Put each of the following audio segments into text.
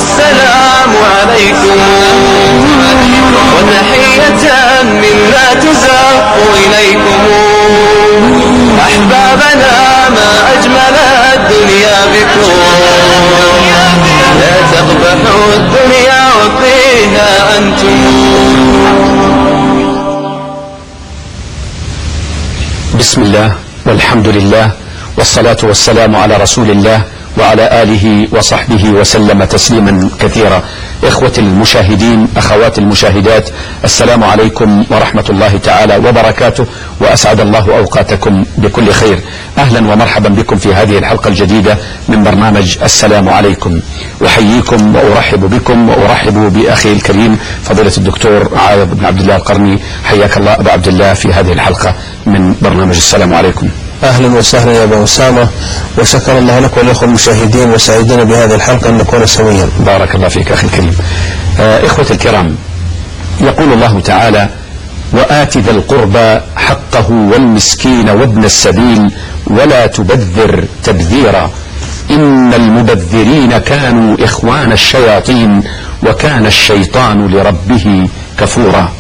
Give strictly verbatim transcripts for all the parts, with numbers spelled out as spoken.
والسلام عليكم وتحية منا تزاق إليكم. أحبابنا ما أجمل الدنيا بكم، لا تقبحوا الدنيا وفيها أنتم. بسم الله والحمد لله والصلاة والسلام على رسول الله وعلى آله وصحبه وسلم تسليما كثيرا. إخوة المشاهدين، أخوات المشاهدات، السلام عليكم ورحمة الله تعالى وبركاته، وأسعد الله أوقاتكم بكل خير. أهلا ومرحبا بكم في هذه الحلقة الجديدة من برنامج السلام عليكم. أحييكم وأرحب بكم وأرحب بأخي الكريم فضيلة الدكتور عايض بن عبد الله القرني. حياك الله أبا عبد الله في هذه الحلقة من برنامج السلام عليكم. أهلا وسهلا يا أبا أسامة، وشكر الله لك والأخوة المشاهدين، وسعيدين بهذه الحلقة أن نكون سويا. بارك الله فيك أخي الكريم. آه إخوة الكرام، يقول الله تعالى: وآت ذا القربى حقه والمسكين وابن السبيل ولا تبذر تبذيرا إن المبذرين كانوا إخوان الشياطين وكان الشيطان لربه كفورا.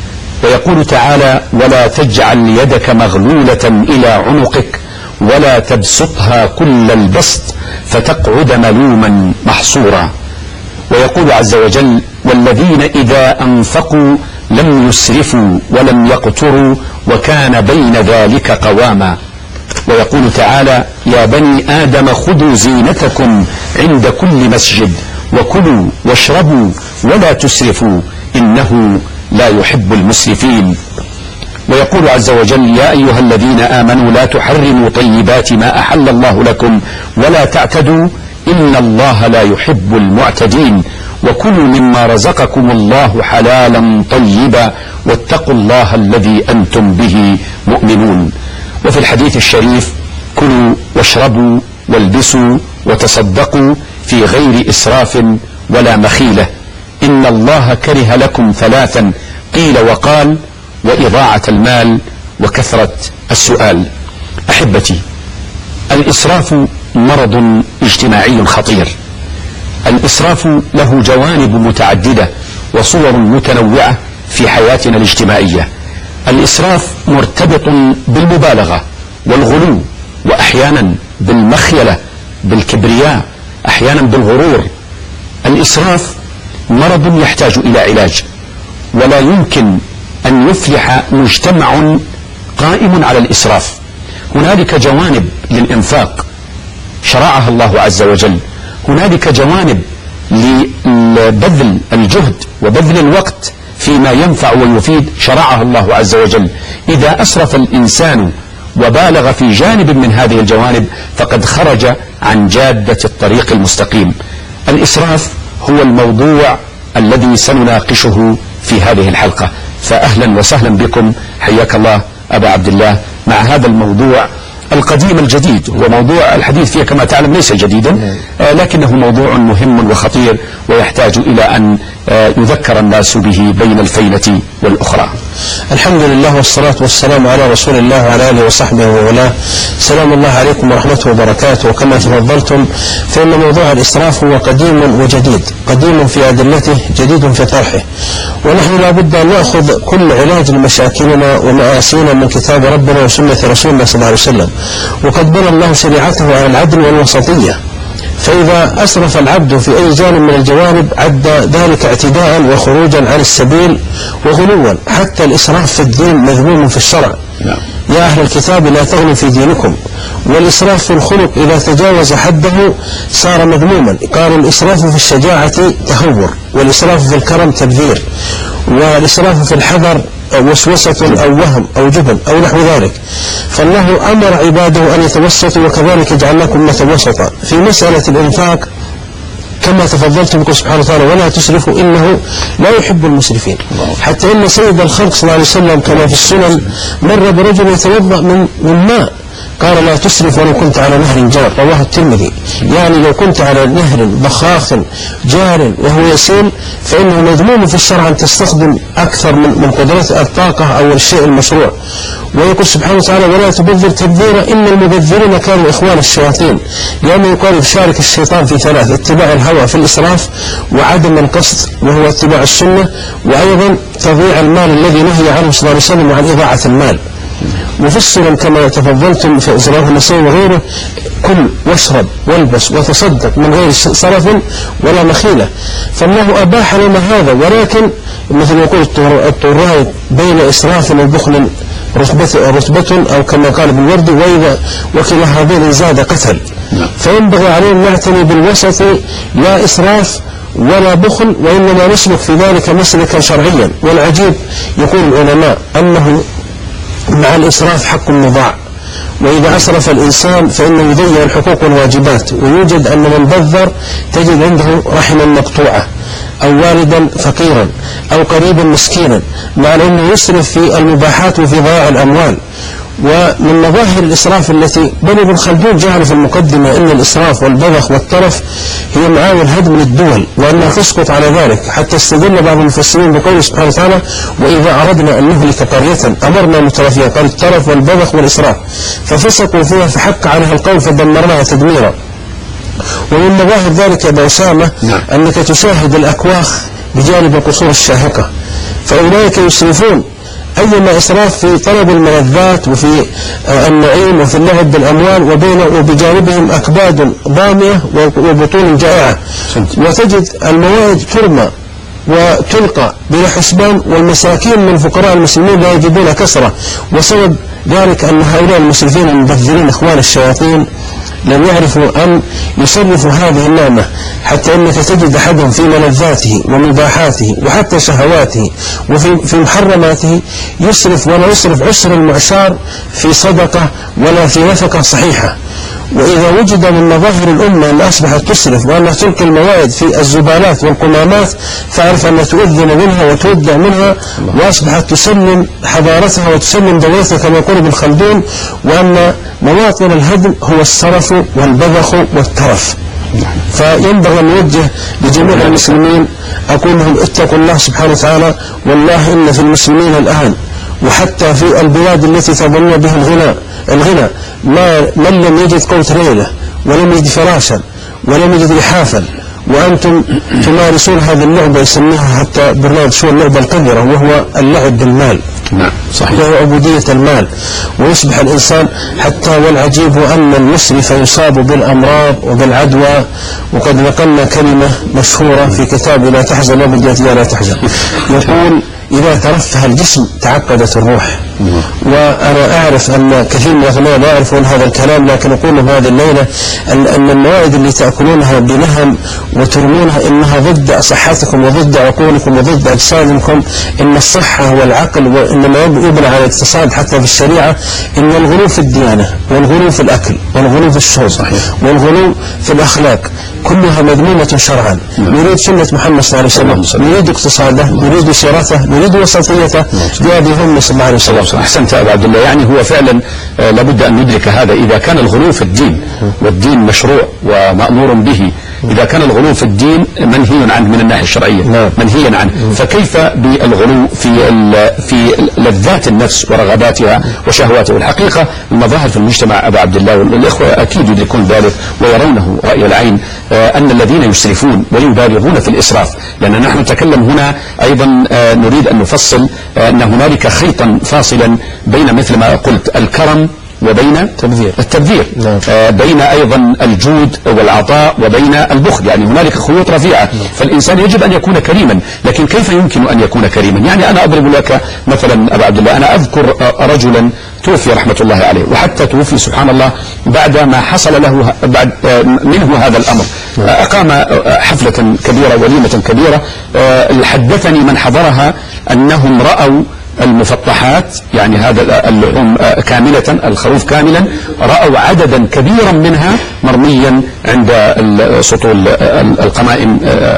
ويقول تعالى: ولا تجعل يدك مغلولة إلى عنقك ولا تبسطها كل البسط فتقعد ملوما محصورا. ويقول عز وجل: والذين إذا أنفقوا لم يسرفوا ولم يقتروا وكان بين ذلك قواما. ويقول تعالى: يا بني آدم خذوا زينتكم عند كل مسجد وكلوا واشربوا ولا تسرفوا إنه لا يحب المسرفين. ويقول عز وجل: يا أيها الذين آمنوا لا تحرموا طيبات ما أحل الله لكم ولا تعتدوا إن الله لا يحب المعتدين وكلوا مما رزقكم الله حلالا طيبا واتقوا الله الذي أنتم به مؤمنون. وفي الحديث الشريف: كلوا واشربوا والبسوا وتصدقوا في غير إسراف ولا مخيلة إن الله كره لكم ثلاثا قيل وقال: وإضاعة المال وكثرة السؤال. أحبتي، الإسراف مرض اجتماعي خطير. الإسراف له جوانب متعددة وصور متنوعة في حياتنا الاجتماعية. الإسراف مرتبط بالمبالغة والغلو، وأحيانا بالمخيلة، بالكبرياء، أحيانا بالغرور. الإسراف مرض يحتاج إلى علاج، ولا يمكن أن يفلح مجتمع قائم على الإسراف. هنالك جوانب للإنفاق شرعها الله عز وجل، هنالك جوانب لبذل الجهد وبذل الوقت فيما ينفع ويفيد شرعها الله عز وجل. إذا أسرف الإنسان وبالغ في جانب من هذه الجوانب فقد خرج عن جادة الطريق المستقيم. الإسراف هو الموضوع الذي سنناقشه في هذه الحلقة، فأهلا وسهلا بكم. حياك الله أبا عبد الله مع هذا الموضوع القديم الجديد. هو موضوع الحديث فيه كما تعلم ليس جديدا، آه لكنه موضوع مهم وخطير ويحتاج إلى أن آه يذكر الناس به بين الفينة والأخرى. الحمد لله والصلاة والسلام على رسول الله وعلى آله وصحبه وولاه. سلام الله عليكم ورحمته وبركاته. وكما تفضلتم فإن موضوع الإسراف هو قديم وجديد، قديم في أدلته جديد في طرحه، ونحن لا بد أن نأخذ كل علاج لمشاكلنا ومآسينا من كتاب ربنا وسنة رسولنا صلى الله عليه وسلم. وقد بنى الله شريعته على العدل والوسطية، فإذا أسرف العبد في أي جانب من الجوانب عد ذلك اعتداء وخروجا عن السبيل وغلوا. حتى الإسراف في الدين مذموم في الشرع. نعم. يا أهل الكتاب لا تغلوا في دينكم. والإسراف في الخلق إذا تجاوز حده صار مذموما. قالوا الإسراف في الشجاعة تهور، والإسراف في الكرم تبذير، والإسراف في الحذر وسوسة أو وهم أو جبن أو نحو ذلك. فالله أمر عباده أن يتوسطوا، وكذلك جعلناكم أمة وسطا. في مسألة الإنفاق كما تفضلت بكم سبحانه وتعالى: ولا تسرفوا إنه لا يحب المسرفين. حتى إن سيد الخلق صلى الله عليه وسلم كما في السنن مر برجل يتوضأ من, من ماء، قال لا تسرف ولو كنت على نهر جار، رواه الترمذي. يعني لو كنت على نهر ضخاخ جار وهو يسيل فإنه مذموم في الشرع أن تستخدم أكثر من من قدرات الطاقة أو الشيء المشروع. ويقول سبحانه وتعالى ولا تبذر تبذيرا إن المبذرين كانوا إخوان الشياطين، لأنه يقال يشارك الشيطان في ثلاث: اتباع الهوى في الإسراف، وعدم القصد وهو اتباع السنة، وأيضا تضييع المال الذي نهي عنه صلى الله عليه وسلم عن إضاعة المال. وفصلا كما تفضلتم في رواه النسائي وغيره: كل واشرب والبس وتصدق من غير صرف ولا مخيلة. فالله أباح لنا هذا، ولكن مثل يقول الطراي بين إسراف وبخل رتبة, رتبة أو كما قال ابن وردي وإذا وكلا هذين زاد قتل. فينبغي علينا نعتني بالوسط، لا إسراف ولا بخل، وإنما نسلك في ذلك مسلكا شرعيا. والعجيب يقول العلماء أنه مع الإسراف حق مضاع، وإذا أسرف الإنسان فإنه يضيع الحقوق والواجبات. ويوجد أن من بذر تجد عنده رحما مقطوعة أو والدا فقيرا أو قريبا مسكينا، مع أنه يسرف في المباحات وفي ضياع الأموال. ومن مظاهر الإسراف التي بني ابن خلدون جعل في المقدمة أن الإسراف والبذخ والترف هي معاول هدم للدول، وأنها تسقط على ذلك، حتى استدل بعض المفسرين بقوله سبحانه وتعالى وإذا أردنا أن نهلك قرية أمرنا مترفيا، قال الترف والبذخ والإسراف، ففسقوا فيها فحق عليها القول فدمرناها تدميرا. ومن مظاهر ذلك يا أبا أسامة أنك تشاهد الأكواخ بجانب القصور الشاهقة، فأولئك يسرفون أيما إسراف في طلب الملذات وفي النعيم وفي اللعب بالأموال، وبين وبجانبهم أكباد ضامية وبطون جائعة. وتجد الموائد ترمى وتلقى بلا حسبان، والمساكين من فقراء المسلمين لا يجدون كسرة. وسبب ذلك أن هؤلاء المسرفين المبذرين إخوان الشياطين لم يعرفوا أن يصرفوا هذه النعمة، حتى أنك تجد أحدهم في ملذاته ومباحاته وحتى شهواته وفي في محرماته يسرف، ولا يسرف عسر المعشار في صدقة ولا في نفقة صحيحة. وإذا وجد من مظاهر الأمة أن أصبحت تسرف وأنها تلقي الموائد في الزبالات والقمامات، فعرف أن تؤذن منها وتودع منها، وأصبحت تسلم حضارتها وتسلم دولتها كما يقول ابن خلدون، وأن مواطن الهدم هو السرف والبذخ والترف. فينبغي أن نوجه لجميع المسلمين، أقول لهم اتقوا الله سبحانه وتعالى. والله إن في المسلمين الآن وحتى في البلاد التي تظن بها الغنى الغنى ما من لم يجد قوت ليلة ولم يجد فراشا ولم يجد لحافا، وأنتم تمارسون هذه اللعبة يسميها حتى برنامج شو اللعبة القذرة، وهو اللعب بالمال. نعم صحيح، وهو عبودية المال. ويصبح الإنسان حتى، والعجيب أن المسرف يصاب بالأمراض وبالعدوى. وقد نقلنا كلمة مشهورة في كتاب لا تحزن وبديت لا تحزن، يقول إذا ترفه الجسم تعقدت الروح. وأنا أعرف أن كثير من الأغنياء لا يعرفون هذا الكلام، لكن أقول لهم هذه الليلة أن, أن الموائد اللي تأكلونها بنهم وترمونها إنها ضد صحتكم وضد عقولكم وضد أجسادكم. إن الصحة والعقل وإنما يبنى على الاقتصاد حتى في الشريعة. إن الغلو في الديانة والغلو في الأكل والغلو في الشرب والغلو في الأخلاق كلها مذمومة شرعا. نريد سنة محمد صلى الله عليه وسلم، نريد اقتصاده، نريد سيرته، نريد وسطيته، بهذه هم صلى الله عليه وسلم. أحسنت أبا عبد الله. يعني هو فعلا لابد أن ندرك هذا. إذا كان الغلو في الدين والدين مشروع ومأمور به، إذا كان الغلو في الدين منهي عنه من الناحية الشرعية منهيا عنه، فكيف بالغلو في في لذات النفس ورغباتها وشهواتها؟ والحقيقة المظاهر في المجتمع أبا عبد الله، والإخوة أكيد يدركون ذلك ويرونه رأي العين، أن الذين يسرفون ويبالغون في الإسراف. لأن نحن نتكلم هنا أيضا نريد أن نفصل أن هنالك خيطا فاصلا بين مثل ما قلت الكرم وبين التبذير, التبذير. نعم. آه بين أيضا الجود والعطاء وبين البخل. يعني هنالك خيوط رفيعة. نعم. فالإنسان يجب أن يكون كريما، لكن كيف يمكن أن يكون كريما؟ يعني أنا أضرب لك مثلا أبا عبد الله، أنا أذكر رجلا توفي رحمة الله عليه، وحتى توفي سبحان الله بعد ما حصل له بعد منه هذا الأمر. نعم. أقام حفلة كبيرة وليمة كبيرة، حدثني من حضرها أنهم رأوا المفطحات، يعني هذا اللحوم كاملة، الخروف كاملا، رأوا عددا كبيرا منها مرميا عند سطول القمائم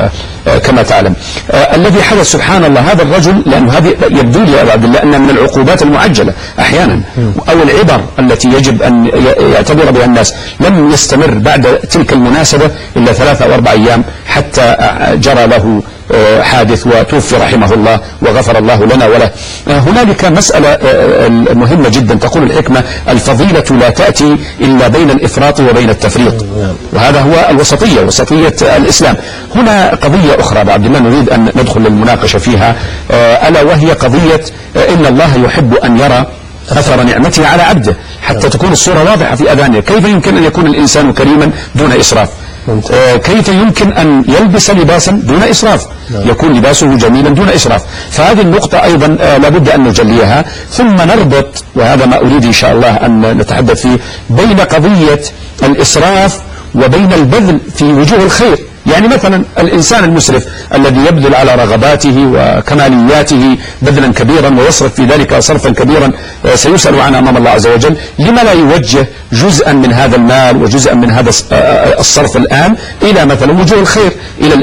كما تعلم. الذي حدث سبحان الله هذا الرجل، لأن هذه يبدو لي يا عبد الله أن من العقوبات المعجلة أحيانا أو العبر التي يجب أن يعتبر بها الناس، لم يستمر بعد تلك المناسبة إلا ثلاثة أو أربع أيام حتى جرى له حادث وتوفي رحمه الله وغفر الله لنا وله. هنالك مسألة مهمة جدا، تقول الحكمة: الفضيلة لا تأتي إلا بين الإفراط وبين التفريط، وهذا هو الوسطية، وسطية الإسلام. هنا قضية أخرى بعد الله نريد أن ندخل للمناقشة فيها، ألا وهي قضية إن الله يحب أن يرى أثر نعمته على عبده حتى تكون الصورة واضحة في أذهانه. كيف يمكن أن يكون الإنسان كريما دون إسراف؟ كيف يمكن أن يلبس لباسا دون إسراف؟ يكون لباسه جميلا دون إسراف. فهذه النقطة أيضا لابد أن نجليها، ثم نربط، وهذا ما أريد إن شاء الله أن نتحدث فيه، بين قضية الإسراف وبين البذل في وجوه الخير. يعني مثلا الإنسان المسرف الذي يبذل على رغباته وكمالياته بذلا كبيرا ويصرف في ذلك صرفا كبيرا سيسأل عنه أمام الله عز وجل، لما لا يوجه جزءا من هذا المال وجزءا من هذا الصرف الآن إلى مثلا وجوه الخير، إلى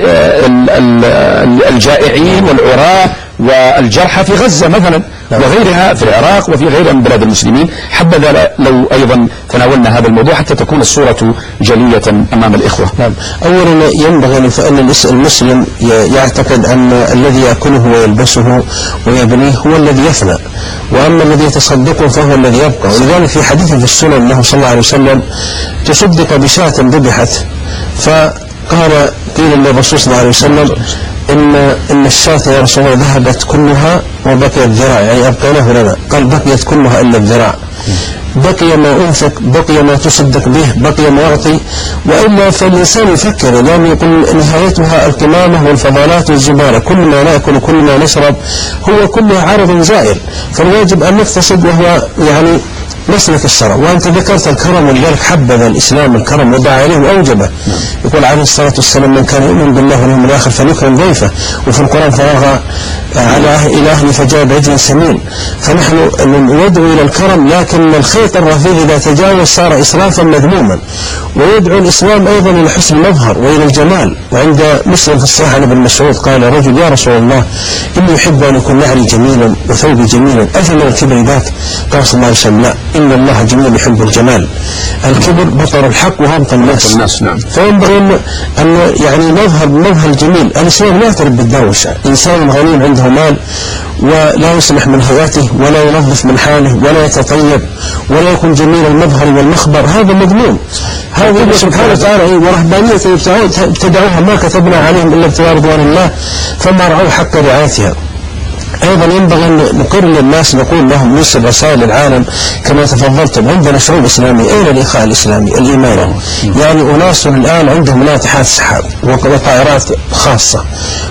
الجائعين والعراة والجرحى في غزة مثلا وغيرها في العراق وفي غيرها من بلاد المسلمين. حبذا لو أيضا تناولنا هذا الموضوع حتى تكون الصورة جلية أمام الإخوة. نعم. أولا ينبغي فأن المسلم يعتقد أن الذي يأكله ويلبسه ويبنيه هو الذي يفنى، وأما الذي يتصدقه فهو الذي يبقى. ولذلك في حديث في السنن أنه صلى الله عليه وسلم تصدق بشاة ذبحت، فقال قيل للرسول صلى الله عليه وسلم إن إن الشاة يا رسول الله ذهبت كلها وبقيت ذراع، يعني أبقيناه لنا. قال بقيت كلها إلا الذراع، بقي ما أنفق، بقي ما تصدق به، بقي ما يعطي. وإلا فالإنسان يفكر، لأن يقول نهايتها القمامة والفضلات والزبالة، كل ما نأكل وكل ما نشرب هو كله عرض زائل، فالواجب أن نقتصد، وهو يعني مسلك الشرع. وأنت ذكرت الكرم، ولذلك حبذ الإسلام الكرم ودعا عليه وأوجبه. يقول عليه الصلاة والسلام: من كان يؤمن بالله واليوم الآخر فليكرم ضيفه. وفي القرآن: فرغ على إلهه فجاء بعجل سمين. فنحن ندعو إلى الكرم، لكن الخيط الرفيع إذا تجاوز صار إسرافا مذموما. ويدعو الإسلام أيضا إلى حسن المظهر وإلى الجمال. وعند مسلم في الصحيح عن ابن مسعود قال رجل: يا رسول الله إني أحب أن يكون نعلي جميلا وثوبي جميلا، أفمن الكبر ذاك؟ قال صلى الله عليه وسلم: لا، إن الله جميل يحب الجمال. الكبر بطر الحق وهبط الناس. الناس نعم. فينبغي أن يعني نظهر بمظهر الجميل. الإسلام لا يعترف بالدوشة. إنسان غني عنده مال ولا يصلح من هيئته ولا ينظف من حاله ولا يتطيب ولا يكون جميل المظهر والمخبر، هذا مذموم. هذا سبحانه وتعالى ورهبانية ابتدعوها ما كتبنا عليهم إلا ابتغاء رضوان الله فما رعوا حق رعايتها. أيضا ينبغي أن نقر للناس، نقول لهم نرسل رسائل العالم كما تفضلتم. عندنا شعوب إسلامية، أين الإخاء الإسلامي الإيماني؟ يعني أناس الآن عندهم ناطحات سحاب وطائرات خاصة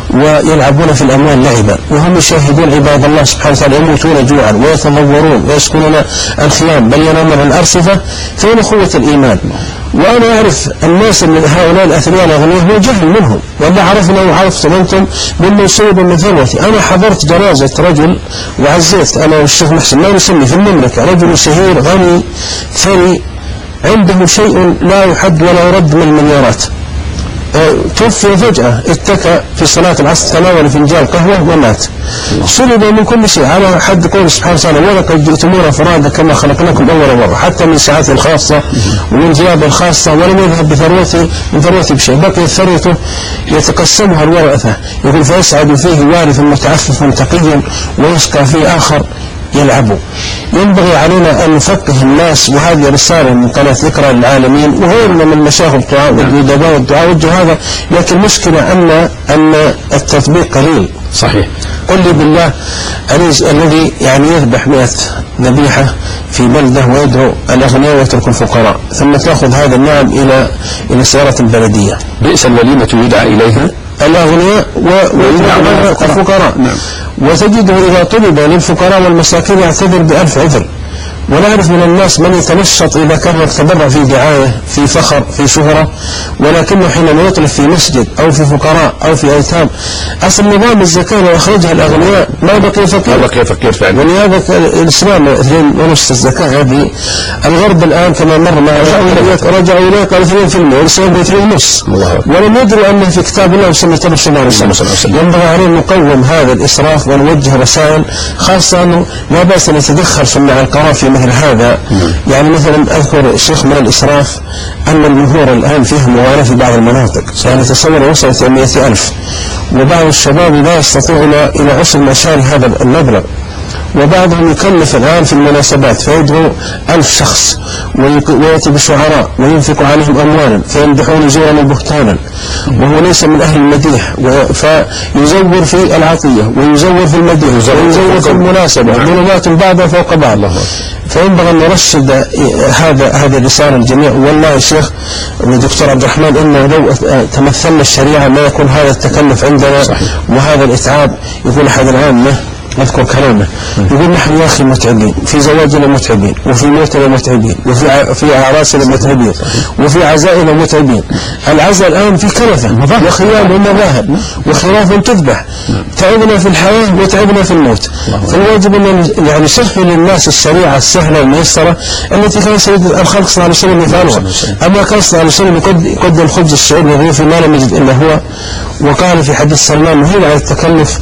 ويلعبون في الأموال لعبا، وهم يشاهدون عباد الله سبحانه وتعالى يموتون جوعا ويتضورون ويسكنون الخيام بل ينامون على الأرصفة. فين أخوة الإيمان؟ وأنا أعرف الناس من هؤلاء الأثرياء الأغنياء هو جهل منهم، ولا عرفنا وعرفتم أنتم ممن سيد من ثروتي. أنا حضرت جنازة رجل وعزيت أنا والشيخ محسن ما نسمي في المملكة، رجل شهير غني ثري عنده شيء لا يحد ولا يرد من المليارات، توفي فجأة، اتكى في صلاة العصر تناول فنجان قهوة ومات. سلب من كل شيء على حد قول سبحانه وتعالى: ولقد جئتمونا فرادا كما خلقناكم أول مرة، حتى من ساعته الخاصة ومن ثيابه الخاصة، ولم يذهب بثروته من ثروته بشيء، بقيت ثروته يتقسمها الورثة. يقول: فيسعد فيه وارث متعفف تقي ويسقى فيه آخر يلعبوا. ينبغي علينا أن نفقه الناس، وهذه رسالة من قناة ذكرى للعالمين وغيرنا من مشايخ الدعاء والأدباء والدعاء وجه هذا. لكن المشكلة أن أن التطبيق قليل. صحيح. قل لي بالله الذي يعني يذبح مئة ذبيحة في بلدة ويدعو الأغنياء ويترك الفقراء، ثم تأخذ هذا النعم إلى إلى سيارة البلدية. بئس الوليمة يدعى إليها الأغنياء والفقراء. نعم. وتجده إذا طلب للفقراء والمساكين يعتذر بألف عذر، ونعرف من الناس من يتنشط إذا كان يتبرع في دعاية في فخر في شهرة، ولكنه حينما يطلب في مسجد أو في فقراء أو في أيتام، أصل نظام الزكاة لو أخرجها الأغنياء ما بقي فقير، ما بقي فقير فعلا. ولهذا الإسلام اثنين ونص الزكاة هذه. الغرب الآن كما مر ما رجعوا إليه قالوا اثنين في المئة والإسلام باثنين ونص، ولم يدروا أن في كتاب الله وسنة الرسول صلى الله عليه وسلم. ينبغي علينا نقوم هذا الإسراف ونوجه رسائل، خاصة أنه لا بأس أن يتدخل صناع القرار في مثل هذا. يعني مثلا أذكر شيخ من الإسراف أن الجمهور الآن فيه مغالاة في بعض المناطق، يعني تصور وصلت إلى مئة ألف، وبعض الشباب لا يستطيعون إلى عصر مشاري هذا المبلغ، وبعضهم يكلف الآن في المناسبات فيدعو ألف شخص ويأتي بشعراء وينفق عليهم أموالا فيمدحون زورا بهتانا، وهو ليس من أهل المديح، فيزور في العطية ويزور في المديح ويزور في المناسبة، ظلمات بعضها فوق بعض. فينبغي أن نرشد هذا هذا الرسالة الجميع. والله يا شيخ دكتور عبد الرحمن إنه لو تمثلنا الشريعة ما يكون هذا التكلف عندنا وهذا الإتعاب. يقول أحد العامة أذكر كلامه يقول نحن يا أخي متعبين في زواجنا، متعبين وفي موتنا متعبين وفي في أعراسنا متعبين وفي عزائنا متعبين. العزاء الآن في كلفة وخيام ومذاهب وخراف تذبح، تعبنا في الحياة وتعبنا في الموت. فالواجب أن يعني سهل للناس الشريعة السهلة الميسرة التي كان سيد الخلق صلى الله عليه وسلم يفعلها. أما كان صلى الله عليه وسلم يقدم خبز الشعير وضيوف ما لم يجد إلا هو، وقال في حديث سلمان مهيل على التكلف،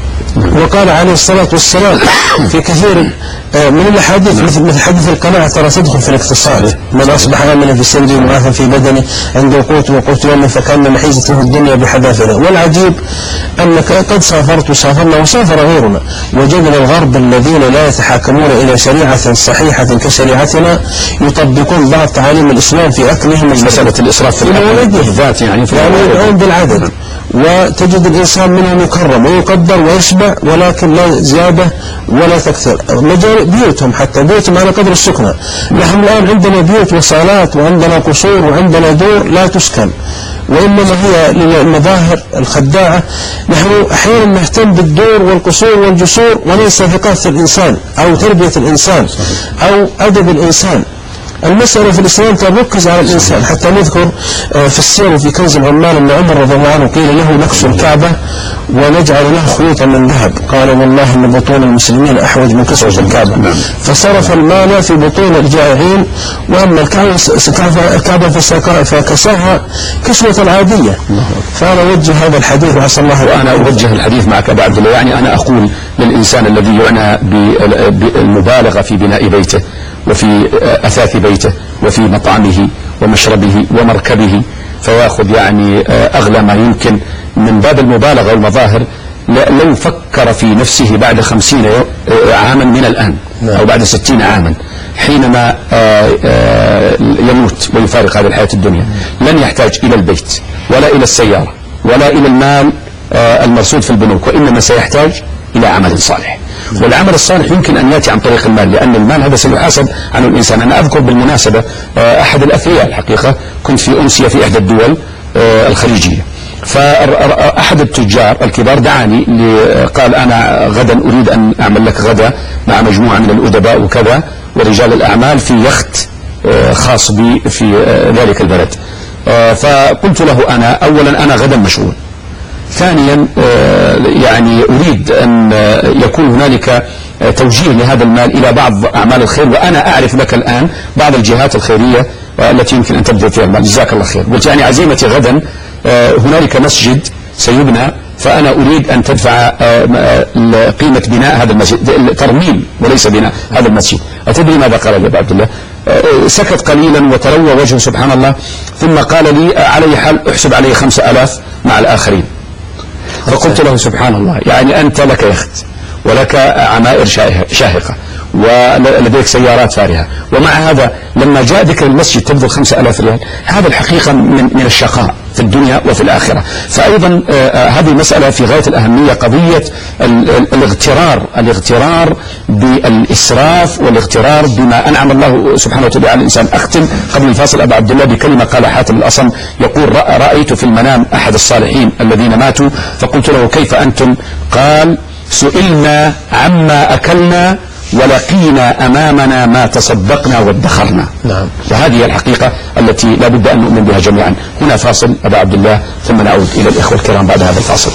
وقال عليه الصلاة والسلام في كثير من الأحاديث مثل مثل حديث القناعة ترى تدخل في الاقتصاد، من أصبح آمنا في سلبه معافى في بدنه عنده قوت وقوت يومه فكان محيزة له الدنيا بحذافيرها. والعجيب أنك قد سافرت وسافرنا وسافر غيرنا وجدنا الغرب الذين لا يتحاكمون إلى شريعة صحيحة كشريعتنا يطبقون بعض تعاليم الإسلام في أكلهم. مسألة الإسراف في الذات يعني يدعون بالعدد، وتجد الإنسان منهم يكرم ويقدر ويشبع ولكن لا زيادة ولا تكثر. مجال بيوتهم حتى بيوتهم على قدر السكنة. نحن الآن عندنا بيوت وصالات وعندنا قصور وعندنا دور لا تسكن، وإنما هي للمظاهر الخداعة. نحن أحيانا نهتم بالدور والقصور والجسور وليس ثقافة الإنسان أو تربية الإنسان أو أدب الإنسان. المسألة في الإسلام تركز على الإنسان. حتى نذكر في السير وفي كنز العمال أن عمر رضي الله عنه قيل له نكسو الكعبة ونجعل له خيوطا من ذهب، قال والله إن بطون المسلمين أحوج من كسوة الكعبة، فصرف المال في بطون الجائعين، وأما الكعبة فكساها كسوة عادية. فأنا أوجه هذا الحديث وعسى الله. وأنا أوجه الحديث معك أبا عبد الله، يعني أنا أقول للإنسان الذي يعنى بالمبالغة في بناء بيته وفي أثاث بيته وفي مطعمه ومشربه ومركبه فيأخذ يعني أغلى ما يمكن من باب المبالغة والمظاهر، لو فكر في نفسه بعد خمسين عاما من الآن أو بعد ستين عاما حينما يموت ويفارق هذه الحياة الدنيا لن يحتاج إلى البيت ولا إلى السيارة ولا إلى المال المرصود في البنوك، وإنما سيحتاج إلى عمل صالح. والعمل الصالح يمكن أن يأتي عن طريق المال، لأن المال هذا سيحاسب عن الإنسان. أنا أذكر بالمناسبة أحد الأثرياء الحقيقة، كنت في أمسية في إحدى الدول الخليجية، فأحد التجار الكبار دعاني قال أنا غدا أريد أن أعمل لك غدا مع مجموعة من الأدباء وكذا ورجال الأعمال في يخت خاص بي في ذلك البلد. فقلت له أنا أولا أنا غدا مشغول، ثانيا يعني أريد أن يكون هنالك توجيه لهذا المال إلى بعض أعمال الخير، وأنا أعرف لك الآن بعض الجهات الخيرية التي يمكن أن تبذل فيها المال، جزاك الله خير. قلت يعني عزيمتي غدا هنالك مسجد سيبنى، فأنا أريد أن تدفع قيمة بناء هذا المسجد، ترميم وليس بناء هذا المسجد. أتدري ماذا قال لي أبو عبد الله؟ سكت قليلا وتروى وجهه سبحان الله، ثم قال لي علي حال احسب علي خمسة آلاف مع الآخرين. فقلت له سبحان الله، يعني أنت لك يخت ولك عمائر شاهقة ولديك سيارات فارهة، ومع هذا لما جاء ذكر المسجد تبذل خمسة آلاف ريال، هذا الحقيقة من, من الشقاء في الدنيا وفي الآخرة. فأيضا آه هذه المسألة في غاية الأهمية، قضية الاغترار الاغترار بالإسراف والاغترار بما أنعم الله سبحانه وتعالى على الإنسان. أختم قبل الفاصل أبا عبد الله بكلمة قال حاتم الأصم، يقول رأيت في المنام أحد الصالحين الذين ماتوا فقلت له كيف أنتم؟ قال سئلنا عما أكلنا ولقينا أمامنا ما تصدقنا وادخرنا. نعم. وهذه الحقيقة التي لا بد أن نؤمن بها جميعا. هنا فاصل أبا عبد الله ثم نعود إلى الإخوة الكرام بعد هذا الفاصل.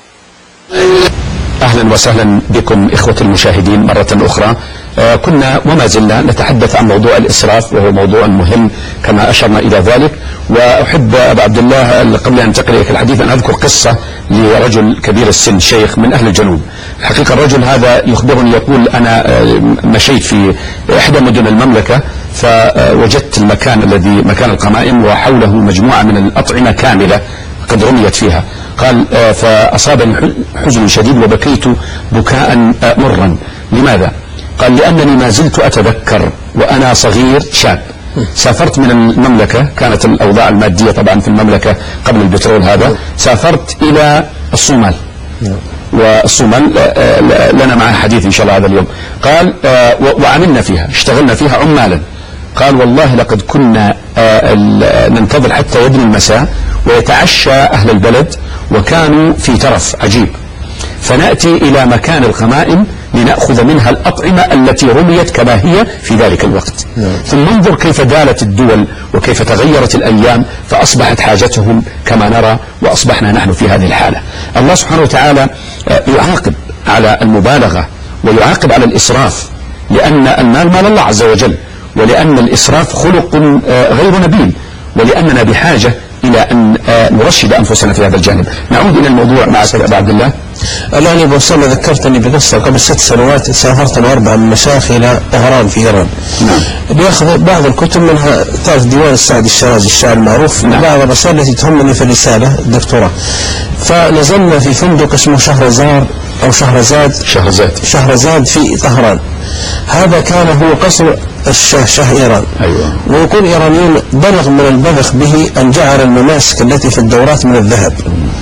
أهلا وسهلا بكم إخوة المشاهدين مرة أخرى. آه كنا وما زلنا نتحدث عن موضوع الإسراف، وهو موضوع مهم كما أشرنا إلى ذلك. وأحب أبا عبد الله قبل أن انتقل إليك الحديث أن أذكر قصة لرجل كبير السن، شيخ من أهل الجنوب. الحقيقة الرجل هذا يخبرني يقول أنا آه مشيت في إحدى مدن المملكة فوجدت المكان الذي مكان القمائم وحوله مجموعة من الأطعمة كاملة قد رميت فيها. قال آه فأصابني حزن شديد وبكيت بكاء آه مرا. لماذا؟ قال لأنني ما زلت أتذكر وأنا صغير شاب سافرت من المملكة، كانت الأوضاع المادية طبعا في المملكة قبل البترول هذا، سافرت إلى الصومال. والصومال لنا معها حديث إن شاء الله هذا اليوم. قال وعملنا فيها، اشتغلنا فيها عمالا. قال والله لقد كنا ننتظر حتى يدنو المساء ويتعشى أهل البلد، وكانوا في ترف عجيب، فنأتي إلى مكان القمائم لنأخذ منها الأطعمة التي رميت كما هي في ذلك الوقت. نعم. ثم انظر كيف دالت الدول وكيف تغيرت الأيام، فأصبحت حاجتهم كما نرى وأصبحنا نحن في هذه الحالة. الله سبحانه وتعالى يعاقب على المبالغة ويعاقب على الإسراف، لأن المال مال الله عز وجل، ولأن الإسراف خلق غير نبيل، ولأننا بحاجة إلى أن نرشد أنفسنا في هذا الجانب. نعود إلى الموضوع مع سيد أبا عبد الله. الآن يا أبو أسامة ذكرتني بقصة. قبل ست سنوات سافرت أنا وأربعة من المشايخ إلى طهران في إيران. نعم. بيأخذ بعض الكتب منها تعرف ديوان السعد الشرازي الشاعر المعروف. نعم. بعض الرسائل التي تهمني في الرسالة الدكتوراه. فنزلنا في فندق اسمه شهرزار أو شهرزاد شهرزاد شهرزاد في طهران. هذا كان هو قصر الشاه شاه إيران. أيوة. ويقول إيرانيون بلغ من البذخ به أن جعل المماسك التي في الدورات من الذهب،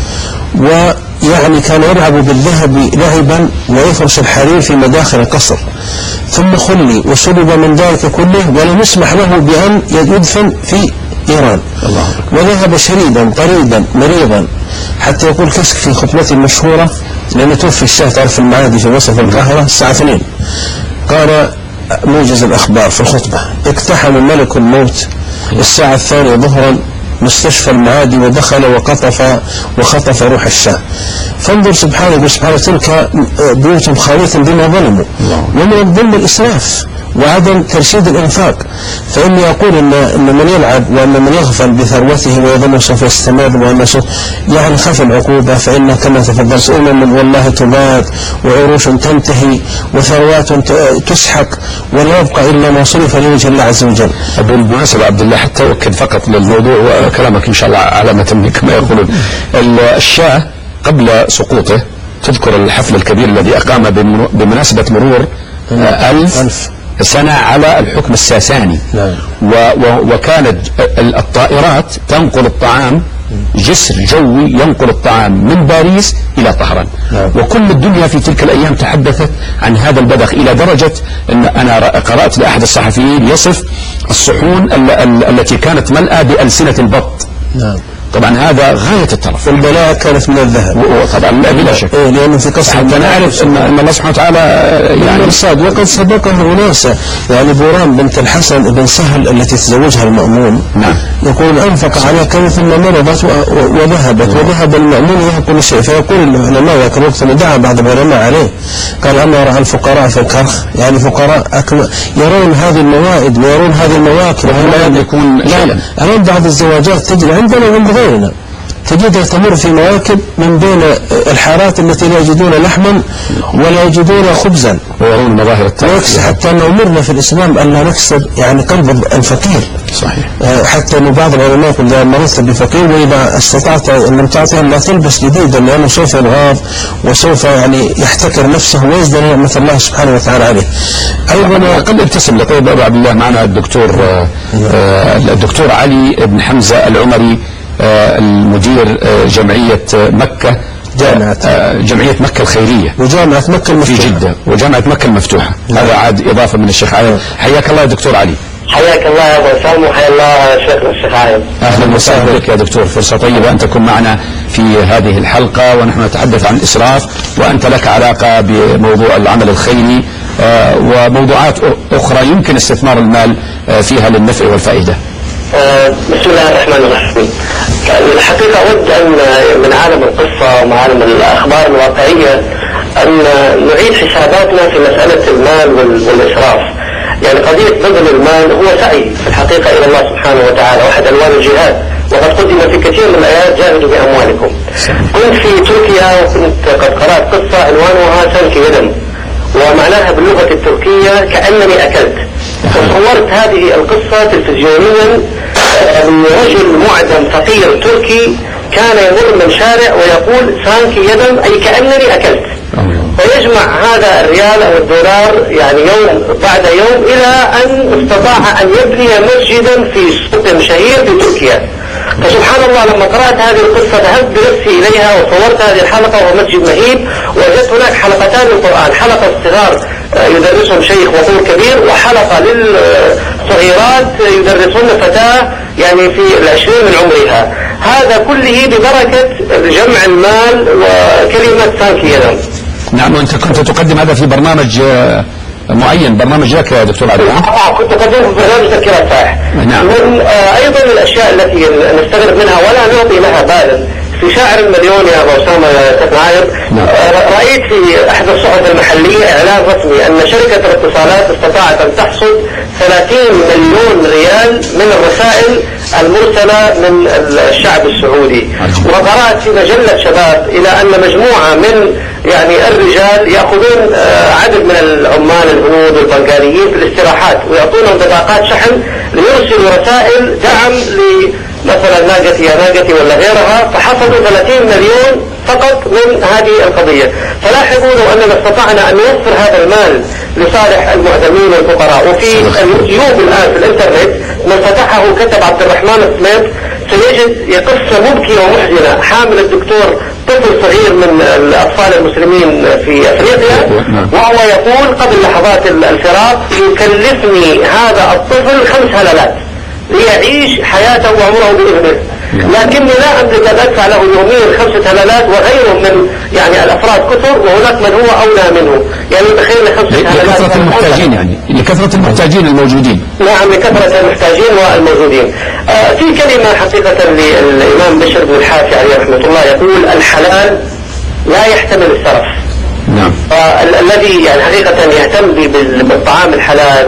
ويعني كان يلعب بالذهب لعبا ويفرش الحرير في مداخل القصر، ثم خلي وسلب من ذلك كله ولم يسمح له بأن يدفن في إيران. الله. وذهب شريدا طريدا مريضا، حتى يقول كسك في خطبته المشهورة لأنه توفي الشاه تعرف المعادي في وسط القاهرة الساعة اثنين، قال موجز الأخبار في الخطبة: اقتحم ملك الموت الساعة الثانية ظهرا مستشفى المعادي ودخل وقطف وخطف روح الشاه. فانظر سبحانه وسبحانه تلك بيوتهم خاوية بما ظلموا. ومن الظلم الإسراف وعدم ترشيد الإنفاق. فإني أقول إن, إن من يلعب وأن من يغفل بثروته ويظن سوف يستمر وأن سوف يعني خف العقوبة، فإن كما تفضلت أمم والله تباد وعروش تنتهي وثروات تسحق ولا يبقى إلا ما صرف لوجه الله عز وجل. بالمناسبة عبد الله حتى أؤكد فقط للموضوع وكلامك إن شاء الله على متن كما يقولون. الشاه قبل سقوطه تذكر الحفل الكبير الذي أقام بمناسبة مرور ألف, ألف سنة على الحكم الساساني. نعم. وكانت الطائرات تنقل الطعام، جسر جوي ينقل الطعام من باريس إلى طهران. نعم. وكل الدنيا في تلك الأيام تحدثت عن هذا البذخ، إلى درجة أن أنا قرأت لأحد الصحفيين يصف الصحون ال ال التي كانت ملأى بألسنة البط. نعم. طبعا هذا غاية الطرف. والبلاء كانت من الذهب طبعا بلا شك. إيه لأنه في قصة حتى نعرف أن, أن الله سبحانه وتعالى يعني الصاد. وقد سبقه أناس، يعني بوران بنت الحسن بن سهل التي تزوجها المأمون. نعم. يقول أنفق على كم ثم مرضت وذهبت وذهب المأمون يهب كل شيء. فيقول العلماء ذاك الوقت دعا بعض العلماء عليه، قال أما رأى الفقراء في الكرخ، يعني فقراء يرون هذه الموائد ويرون هذه المواكب ولا يكون شيئا. الآن بعض الزواجات تجري عندنا وعند غيرنا، تجدها تمر في مواكب من بين الحارات التي لا يجدون لحما ولا يجدون خبزا ويرون مظاهر التعب. حتى أنه أمرنا في الإسلام أن لا نكسب يعني قلب الفقير. صحيح. حتى أن بعض العلماء يقول إذا مرضت بفقير وإذا استطعت أن لم تعطيها لا تلبس جديدا، لأنه سوف ينغاض وسوف يعني يحتكر نفسه ويزداد نعمة الله سبحانه وتعالى عليه. أيضا قد ابتسم لطيب أبو عبد الله معنا الدكتور الدكتور علي بن حمزة العمري، المدير جمعية مكة جامعة جمعية مكة الخيرية وجامعة مكة المفتوحة في جدة وجامعة مكة المفتوحة. هذا عاد إضافة من الشيخ علي. حياك الله يا دكتور علي. حياك الله يا أبو سالم وحيا الله شيخنا الشيخ علي. أهلا وسهلا بك يا دكتور، فرصة طيبة أن تكون معنا في هذه الحلقة ونحن نتحدث عن الإسراف، وأنت لك علاقة بموضوع العمل الخيري وموضوعات أخرى يمكن استثمار المال فيها للنفع والفائدة. بسم الله الرحمن الرحيم. الحقيقة أود أن من عالم القصة وعالم الأخبار الواقعية أن نعيد حساباتنا في مسألة المال والإسراف. يعني قضية بذل المال هو سعي في الحقيقة إلى الله سبحانه وتعالى، واحد ألوان الجهاد، وقد قدم في كثير من الآيات جاهدوا بأموالكم. كنت في تركيا وكنت قد قرأت قصة عنوانها سانك يدم، ومعناها باللغة التركية كأنني أكلت. وصورت هذه القصة تلفزيونيا لرجل معدم فقير تركي كان يمر من شارع ويقول سانك يدم أي كأنني أكلت، ويجمع هذا الريال أو الدولار يعني يوم بعد يوم إلى أن استطاع أن يبني مسجدا في سوق شهير في تركيا. فسبحان الله لما قرأت هذه القصة ذهبت بنفسي إليها وصورت هذه الحلقة، وهو مسجد مهيب، وجدت هناك حلقتان للقرآن، حلقة الصغار يدرسهم شيخ وطول كبير، وحلقة للصغيرات يدرسون فتاة يعني في العشرين من عمرها. هذا كله ببركة جمع المال وكلمة سانك يدم. نعم، وأنت كنت تقدم هذا في برنامج معين، برنامج لك يا دكتور علي؟ آه كنت أقدم في برنامج تذكرة صحيح. نعم. من آه أيضا الأشياء التي نستغرب منها ولا نعطي لها بالا في شاعر المليون يا أبو أسامة تكناير. آه رأيت في أحد الصحف المحلية إعلان رسمي أن شركة الاتصالات استطاعت أن تحصد ثلاثين مليون ريال من الرسائل المرسلة من الشعب السعودي. وقرأت في مجلة شباب إلى أن مجموعة من يعني الرجال يأخذون عدد من العمال الهنود والبنغاليين في الاستراحات ويعطونهم بطاقات شحن ليرسلوا رسائل دعم لمثلا ناقتي يا ناقتي ولا غيرها، فحصلوا ثلاثين مليون فقط من هذه القضية. فلاحظوا لو أننا استطعنا أن نوفر هذا المال لصالح المعدمين والفقراء. وفي اليوتيوب الآن في الإنترنت من فتحه كتب عبد الرحمن السميط سيجد قصة مبكية ومحزنة. حامل الدكتور طفل صغير من الأطفال المسلمين في أفريقيا، وهو يقول قبل لحظات الفراق يكلفني هذا الطفل خمس هلالات ليعيش حياته وعمره بإذنه، لكني لا أملك أن أدفع له يوميا خمسة هلالات وغيره من يعني الأفراد كثر، وهناك من هو أولى منه. يعني تخيل خمسة هلالات لكثرة المحتاجين، يعني لكثرة المحتاجين الموجودين. نعم لكثرة المحتاجين والموجودين. آه في كلمة حقيقة للإمام بشر بن الحافي عليه رحمة الله يقول الحلال لا يحتمل السرف. نعم. الذي يعني حقيقة يهتم بالطعام الحلال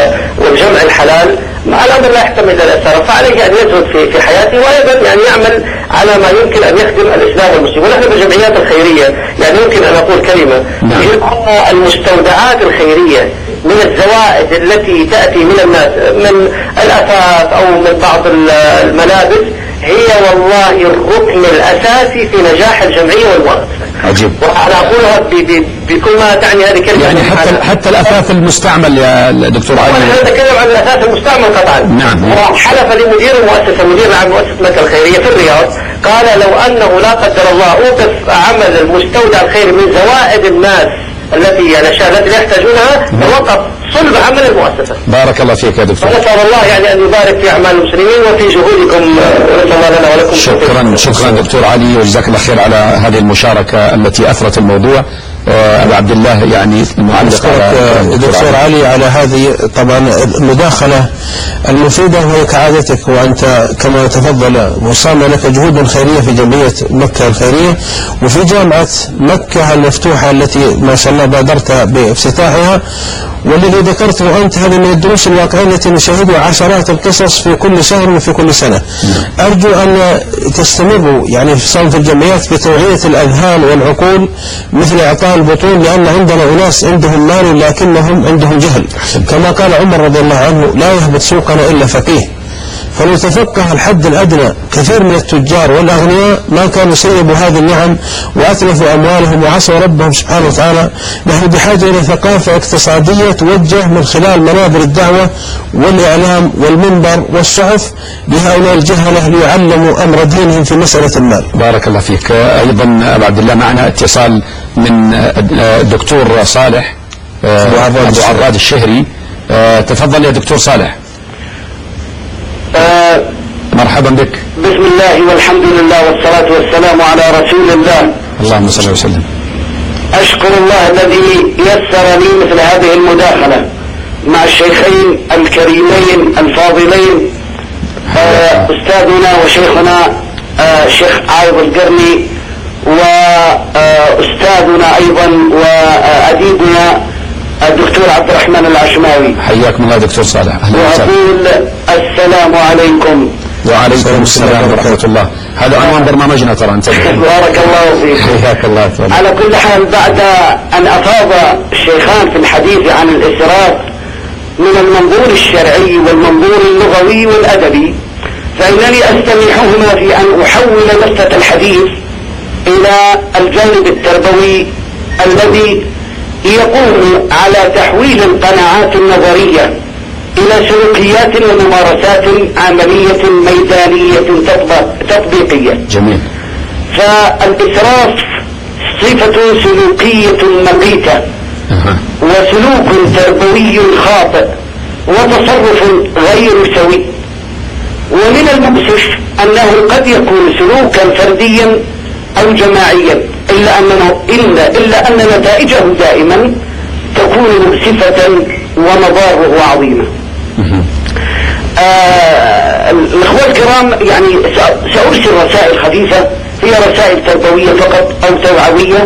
والجمع الحلال الأمر لا يحتمل السرف، فعليه أن يزهد في في حياته، وأيضا يعني يعمل على ما يمكن أن يخدم الإسلام والمسلمين. ونحن بالجمعيات الخيرية يعني يمكن أن أقول كلمة. نعم. المستودعات الخيرية من الزوائد التي تأتي من الناس من الأثاث أو من بعض الملابس هي والله الركن الأساسي في نجاح الجمعية والمؤسسة. عجيب. وأنا أقولها بكل ما تعني هذه الكلمة. يعني حتى حتى الأثاث المستعمل يا دكتور علي. أنا أتكلم عن الأثاث المستعمل قطعا. نعم. وحلف لي مدير المؤسسة مدير عام مؤسسة مكة الخيرية في الرياض قال لو أنه لا قدر الله أوقف عمل المستودع الخيري من زوائد الناس التي يعني الأشياء التي يحتاجونها توقف صلب عمل المؤسسة. بارك الله فيك يا دكتور. ونسأل الله يعني أن يبارك في أعمال المسلمين وفي جهودكم ونسأل الله لنا ولكم. شكرا شكرا دكتور علي، وجزاك الله خير على هذه المشاركة التي أثرت الموضوع. أبو عبد الله يعني معلق على دكتور علي على هذه طبعا المداخلة المفيدة، وهي كعادتك وأنت كما تفضل وصام لك جهود خيرية في جمعية مكة الخيرية وفي جامعة مكة المفتوحة التي ما شاء الله بادرت بافتتاحها. والذي ذكرته أنت هذا من الدروس الواقعية التي نشاهدها عشرات القصص في كل شهر وفي كل سنة. أرجو أن تستمروا يعني في الجمعيات بتوعية الأذهان والعقول مثل إعطاء البطون، لأن عندنا أناس عندهم مال لكنهم عندهم جهل، كما قال عمر رضي الله عنه لا يهبط سوقنا إلا فقيه. فلو تفقه الحد الأدنى كثير من التجار والأغنياء ما كانوا سيبوا هذه النعم وأتلفوا أموالهم وعصوا ربهم سبحانه وتعالى. نحن بحاجة إلى ثقافة اقتصادية توجه من خلال منابر الدعوة والإعلام والمنبر والصحف لهؤلاء الجهلة ليعلموا أمر دينهم في مسألة المال. بارك الله فيك. أيضا أبو عبد الله معنا اتصال من الدكتور صالح أبو عراد الشهري. تفضل يا دكتور صالح. آه مرحبا بك. بسم الله والحمد لله والصلاة والسلام على رسول الله. اللهم صل وسلم. أشكر الله الذي يسر لي مثل هذه المداخلة مع الشيخين الكريمين الفاضلين، آه أستاذنا وشيخنا آه الشيخ عايض القرني، وأستاذنا أيضا وأديبنا الدكتور عبد الرحمن العشماوي. حياكم الله دكتور صالح. وأقول السلام عليكم. وعليكم السلام ورحمة الله. هذا عنوان برنامجنا ترى انت. بارك الله فيك. حياك الله. طبعا. على كل حال، بعد أن أفاض الشيخان في الحديث عن الإسراف من المنظور الشرعي والمنظور اللغوي والأدبي، فإنني أستميحهما في أن أحول لفة الحديث إلى الجانب التربوي الذي يقوم على تحويل القناعات النظرية إلى سلوكيات وممارسات عملية ميدانية تطبيقية. جميل. فالإسراف صفة سلوكية مقيتة، أه. وسلوك تربوي خاطئ، وتصرف غير سوي. ومن المؤسف أنه قد يكون سلوكا فرديا أو جماعيا، إلا أنه إلا, إلا أن نتائجه دائما تكون مؤسفة ومضاره عظيمة. آه الأخوة الكرام، يعني سأرسل رسائل خفيفة، هي رسائل تربوية فقط أو توعوية.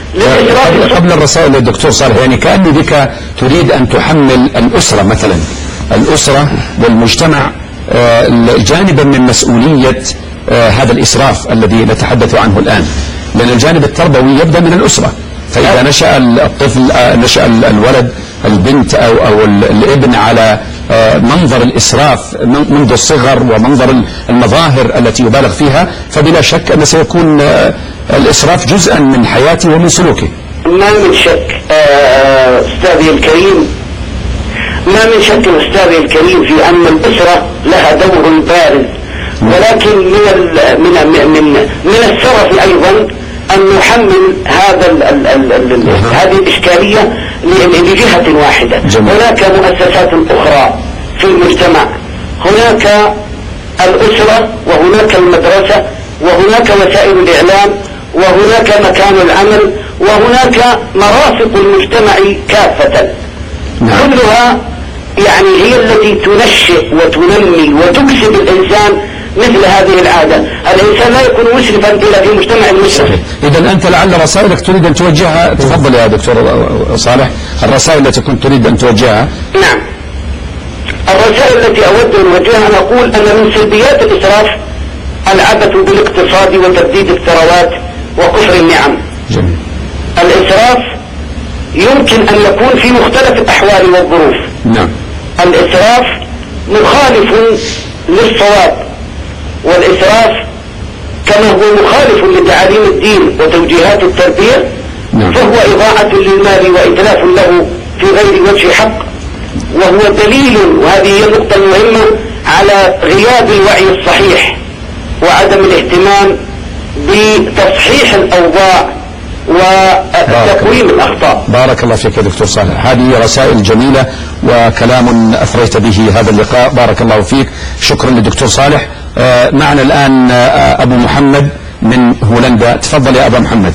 قبل الرسائل للدكتور صالح، يعني كأني بك تريد أن تحمل الأسرة مثلا، الأسرة والمجتمع آه جانبا من مسؤولية آه هذا الإسراف الذي نتحدث عنه الآن، لأن الجانب التربوي يبدأ من الأسرة. فإذا نشأ الطفل آه نشأ الولد البنت أو, أو الابن على آه منظر الإسراف منذ الصغر ومنظر المظاهر التي يبالغ فيها، فبلا شك أن سيكون آه الإسراف جزءا من حياته ومن سلوكه. ما من شك آه أستاذي الكريم، ما من شك أستاذي الكريم في أن الأسرة لها دور بارز، ولكن من من من من الشرف أيضا أن نحمل هذا ال ال ال ال هذه الإشكالية لجهة واحدة. هناك مؤسسات أخرى في المجتمع، هناك الأسرة، وهناك المدرسة، وهناك وسائل الإعلام، وهناك مكان العمل، وهناك مرافق المجتمع كافة. كلها يعني هي التي تنشئ وتنمي وتكسب الإنسان مثل هذه العادة. الإنسان لا يكون مسرفا إلا في مجتمع المسرف. إذا أنت لعل رسائلك تريد أن توجهها، تفضل يا دكتور صالح، الرسائل التي كنت تريد أن توجهها. نعم، الرسائل التي أود أن أوجهها، أن أقول أن من سلبيات الإسراف العبث بالاقتصاد وتبديد الثروات وكفر النعم. جميل. الإسراف يمكن أن يكون في مختلف الأحوال والظروف. نعم. الإسراف مخالف للصواب، والإسراف كما هو مخالف لتعاليم الدين وتوجيهات التربية، نعم. فهو إضاعة للمال وإتلاف له في غير وجه حق، وهو دليل، وهذه هي النقطة المهمة، على غياب الوعي الصحيح وعدم الاهتمام بتصحيح الأوضاع وتقويم الأخطاء. بارك الله فيك يا دكتور صالح، هذه رسائل جميلة وكلام أثريت به هذا اللقاء، بارك الله فيك. شكرا للدكتور صالح. آه معنا الآن آه أبو محمد من هولندا. تفضل يا أبا محمد.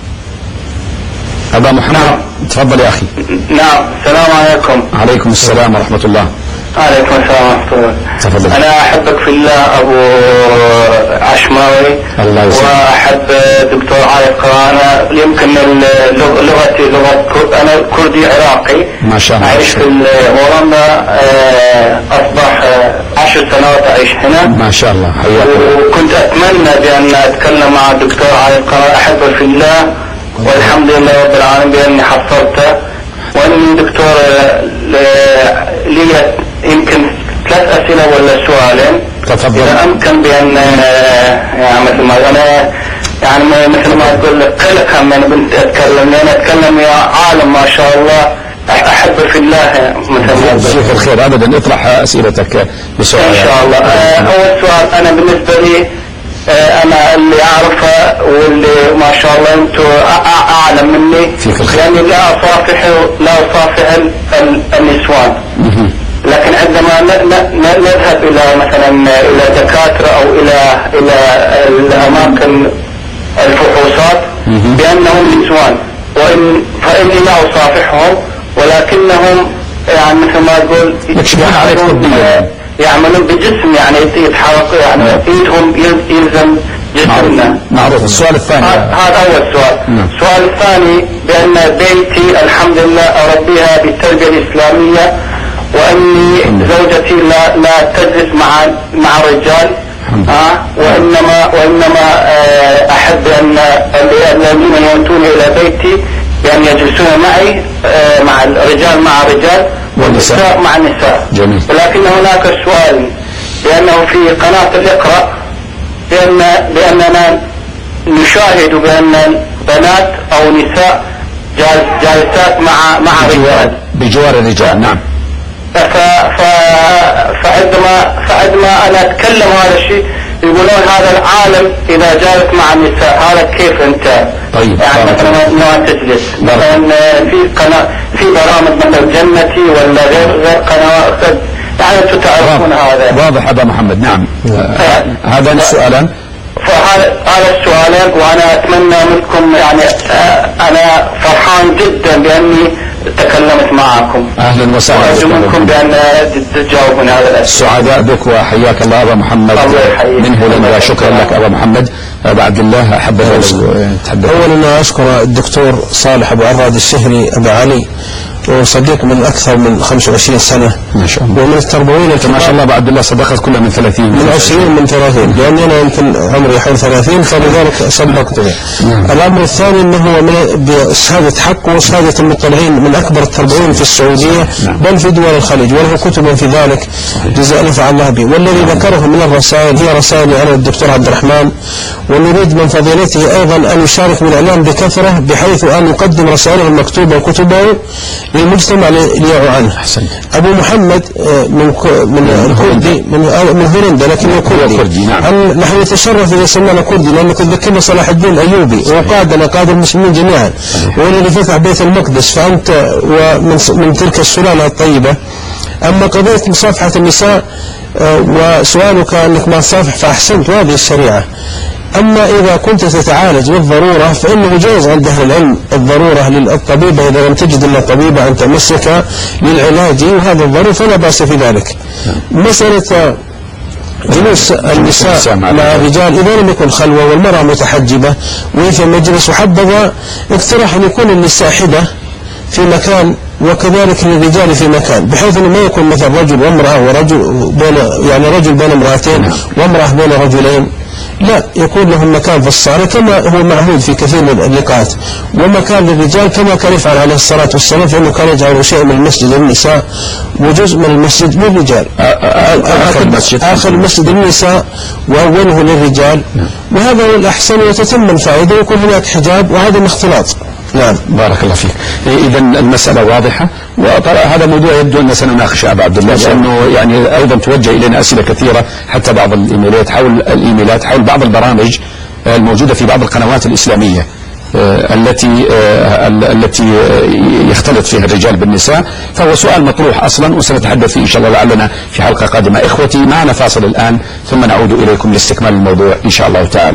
أبا محمد. نعم. تفضل يا أخي. نعم. السلام عليكم. عليكم السلام ورحمة الله. عليكم السلام ورحمة الله. تفضل. أنا أحبك في الله أبو عشماوي. الله يسلمك. وأحب دكتور عايض قرانة. يمكن لغتي لغة أنا كردي عراقي. ما شاء الله. أعيش في هولندا، أصبح عشر سنوات أعيش هنا. ما شاء الله. حياك الله. وكنت أتمنى بأن أتكلم مع الدكتور عايض قرانة. أحبه في الله، والحمد لله رب العالمين بأني حصلته. وأني دكتور لي يمكن ثلاث أسئلة ولا سؤالين. تفضل. إذا أمكن بأن يعني مثل ما أنا يعني مثل ما أقول لك كلك هم أنا بنت أتكلم، أنا أتكلم يا عالم ما شاء الله، أحب في الله مثل ما أقول. فيك الخير أبدا. اطرح أسئلتك بسؤال إن شاء الله. أول سؤال أنا بالنسبة لي، أنا اللي أعرفه واللي ما شاء الله أنتم أعلم مني، يعني لا أصافح لا أصافح النسوان، لكن عندما نذهب إلى مثلا إلى دكاترة أو إلى إلى الأماكن الفحوصات بأنهم نسوان، وإن فإني لا أصافحهم، ولكنهم يعني مثل ما تقول يعملون بجسم يعني يتحركوا يعني ايدهم يلزم جسمنا. معروف. السؤال الثاني هذا أول سؤال. السؤال الثاني بأن بيتي الحمد لله أربيها بالتربية الإسلامية، وأني زوجتي لا لا تجلس مع مع رجال، ها وإنما وإنما أحب أن الذين يأتون إلى بيتي بأن يجلسون معي مع الرجال مع رجال والنساء مع النساء. جميل. ولكن هناك سؤال، بأنه في قناة الإقرأ بأن بأننا نشاهد بأن بنات أو نساء جالسات مع مع رجال بجوار الرجال. نعم. ف ف فعندما فعندما أنا أتكلم هذا الشيء يقولون هذا العالم إذا جالس مع النساء هذا كيف أنت؟ طيب. يعني مثلا ما تجلس مثلا في قناة في برامج مثل جنتي ولا غير غير قنوات يعني أنتم تعرفون هذا. واضح أبا محمد. نعم. هذا السؤالان. فهذا هذا السؤالين، وأنا أتمنى منكم يعني أنا فرحان جدا بأني تكلمت معكم. أهلا وسهلا. وأرجو منكم بأن تجاوبون هذا الأسئلة. سعداء بك وحياك الله أبا محمد من هولندا. شكرا لك أبا محمد. أبا عبد الله أحب تحدث. أولا أشكر الدكتور صالح أبو عراد الشهري أبا علي، وصديق من أكثر من خمسة وعشرين سنة ما شاء الله، ومن التربويين ما شاء الله. أبو عبد الله صدقت كلها من ثلاثين من عشرين من ثلاثين، لأني أنا يمكن عمري حول ثلاثين فلذلك صدقت به. الأمر الثاني أنه هو من بشهادة حق وشهادة المطلعين من أكبر التربويين في السعودية بل في دول الخليج، وله كتب في ذلك جزاء نفع الله به. والذي ذكره من الرسائل هي رسائل أنا الدكتور عبد الرحمن، ونريد من فضيلته أيضا أن يشارك من الإعلام بكثرة بحيث أن يقدم رسائله المكتوبة وكتبه للمجتمع ليعوا عنه. أبو محمد من من الكردي من من هولندا لكنه كردي. نعم. نحن نتشرف إذا سمعنا كردي، لأنه ذكرنا صلاح الدين الأيوبي وقادنا قاد المسلمين جميعا، والذي فتح بيت المقدس، فأنت ومن من تلك السلالة الطيبة. أما قضية مصافحة النساء وسؤالك أنك ما تصافح فأحسنت، وهذه الشريعة. أما إذا كنت تتعالج بالضرورة فإنه جائز عند أهل العلم الضرورة للطبيبة إذا لم تجد إلا طبيبة أن تمسك للعلاج، وهذا الضرورة فلا بأس في ذلك. مسألة جلوس النساء مع الرجال إذا لم يكن خلوة والمرأة متحجبة وفي مجلس، وحبذا اقترح أن يكون النساء حدة في مكان وكذلك للرجال في مكان، بحيث أنه ما يكون مثل رجل وامرأة ورجل بين يعني رجل بين امرأتين وامرأة بين رجلين، لا، يكون لهم مكان في الصالة كما هو معهود في كثير من اللقاءات، ومكان للرجال كما كان يفعل عليه الصلاة والسلام، فإنه كان يجعل شيء من المسجد للنساء وجزء من المسجد للرجال. آخر المسجد آخر المسجد للنساء وأوله للرجال، وهذا هو الأحسن وتتم الفائدة ويكون هناك حجاب وعدم اختلاط. نعم. بارك الله فيك. إذا المسألة واضحة، وهذا موضوع يبدو أن سنناقشه أبا عبد الله، لأنه يعني أيضا توجه إلينا أسئلة كثيرة، حتى بعض الإيميلات حول الإيميلات حول بعض البرامج الموجودة في بعض القنوات الإسلامية التي التي يختلط فيها الرجال بالنساء، فهو سؤال مطروح أصلا وسنتحدث فيه إن شاء الله لعلنا في حلقة قادمة. إخوتي معنا فاصل الآن ثم نعود إليكم لاستكمال الموضوع إن شاء الله تعالى.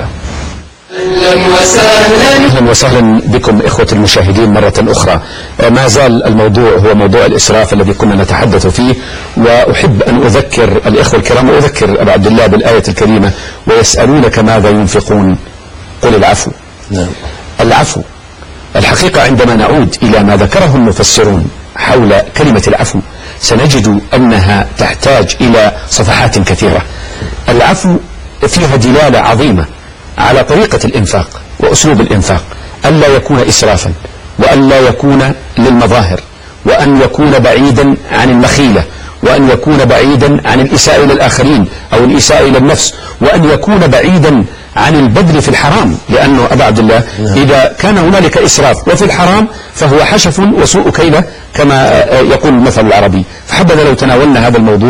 أهلا وسهلا بكم إخوة المشاهدين مرة أخرى. ما زال الموضوع هو موضوع الإسراف الذي كنا نتحدث فيه، وأحب أن أذكر الإخوة الكرام وأذكر أبا عبد الله بالآية الكريمة: ويسألونك ماذا ينفقون قل العفو. نعم. العفو الحقيقة عندما نعود إلى ما ذكره المفسرون حول كلمة العفو سنجد أنها تحتاج إلى صفحات كثيرة. العفو فيها دلالة عظيمة على طريقة الإنفاق وأسلوب الإنفاق، ألا يكون إسرافا، وألا يكون للمظاهر، وأن يكون بعيدا عن المخيلة، وأن يكون بعيدا عن الإساءة إلى الآخرين أو الإساءة إلى النفس، وأن يكون بعيدا عن البذل في الحرام، لأنه أبا عبد الله إذا كان هنالك إسراف وفي الحرام فهو حشف وسوء كيلة كما يقول المثل العربي. فحبذا لو تناولنا هذا الموضوع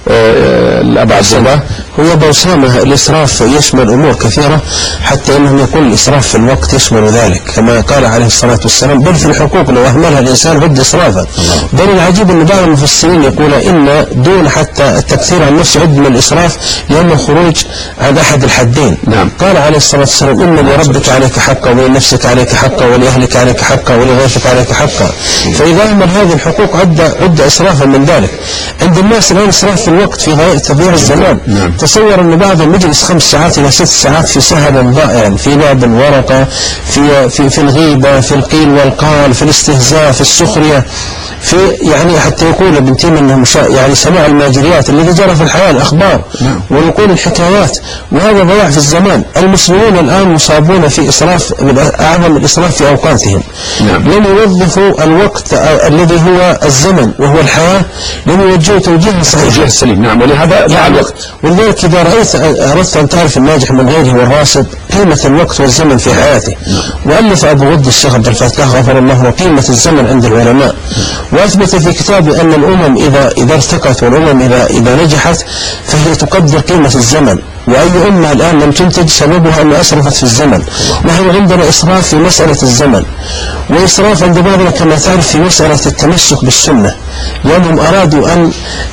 الأب عبد الله. هو أبو أسامة الإسراف يشمل أمور كثيرة، حتى أنهم يقول الإسراف في الوقت يشمل ذلك كما قال عليه الصلاة والسلام، بل في الحقوق لو أهملها الإنسان رد إسرافا. بل العجيب أن بعض المفسرين يقول إن دون حتى التكثير عن نفسه عد من الإسراف لأنه خروج عن أحد الحدين. نعم. قال عليه الصلاة والسلام إن لربك عليك حقا ولنفسك عليك حقا ولأهلك عليك حقا ولغيرك عليك حقا. فإذا أهمل هذه الحقوق عد عد إسرافا من ذلك. عند الناس الآن إسراف في الوقت في غاية تضييع الزمان. نعم. تصور أن بعضهم يجلس خمس ساعات إلى ست ساعات في سهل ضائع، في لعب الورقة، في في في الغيبة، في القيل والقال، في الاستهزاء، في السخرية، في يعني حتى يقول ابن تيمية انه يعني سماع الماجريات الذي جرى في الحياة الأخبار ونقول الحكايات، وهذا ضياع في الزمان. المسلمون الآن مصابون في إسراف أعظم الإسراف في أوقاتهم. نعم. لم يوظفوا الوقت الذي هو الزمن وهو الحياة، لم يوجهوا توجيها صحيحا سليم. نعم. ولهذا مع الوقت. ولذلك إذا رأيت أردت أن تعرف الناجح من غيره والراسب قيمة الوقت والزمن في حياته. وألف أبو غد الشيخ عبد الفتاح غفر الله له قيمة الزمن عند العلماء، وأثبت في كتابه أن الأمم إذا إذا ارتقت والأمم إذا إذا نجحت فهي تقدر قيمة الزمن، وأي أمة الآن لم تنتج سببها أن أسرفت في الزمن. نحن عندنا إسراف في مسألة الزمن، وإسراف عند بعضنا كما تعرف في مسألة التمسك بالسنة، لأنهم أرادوا أن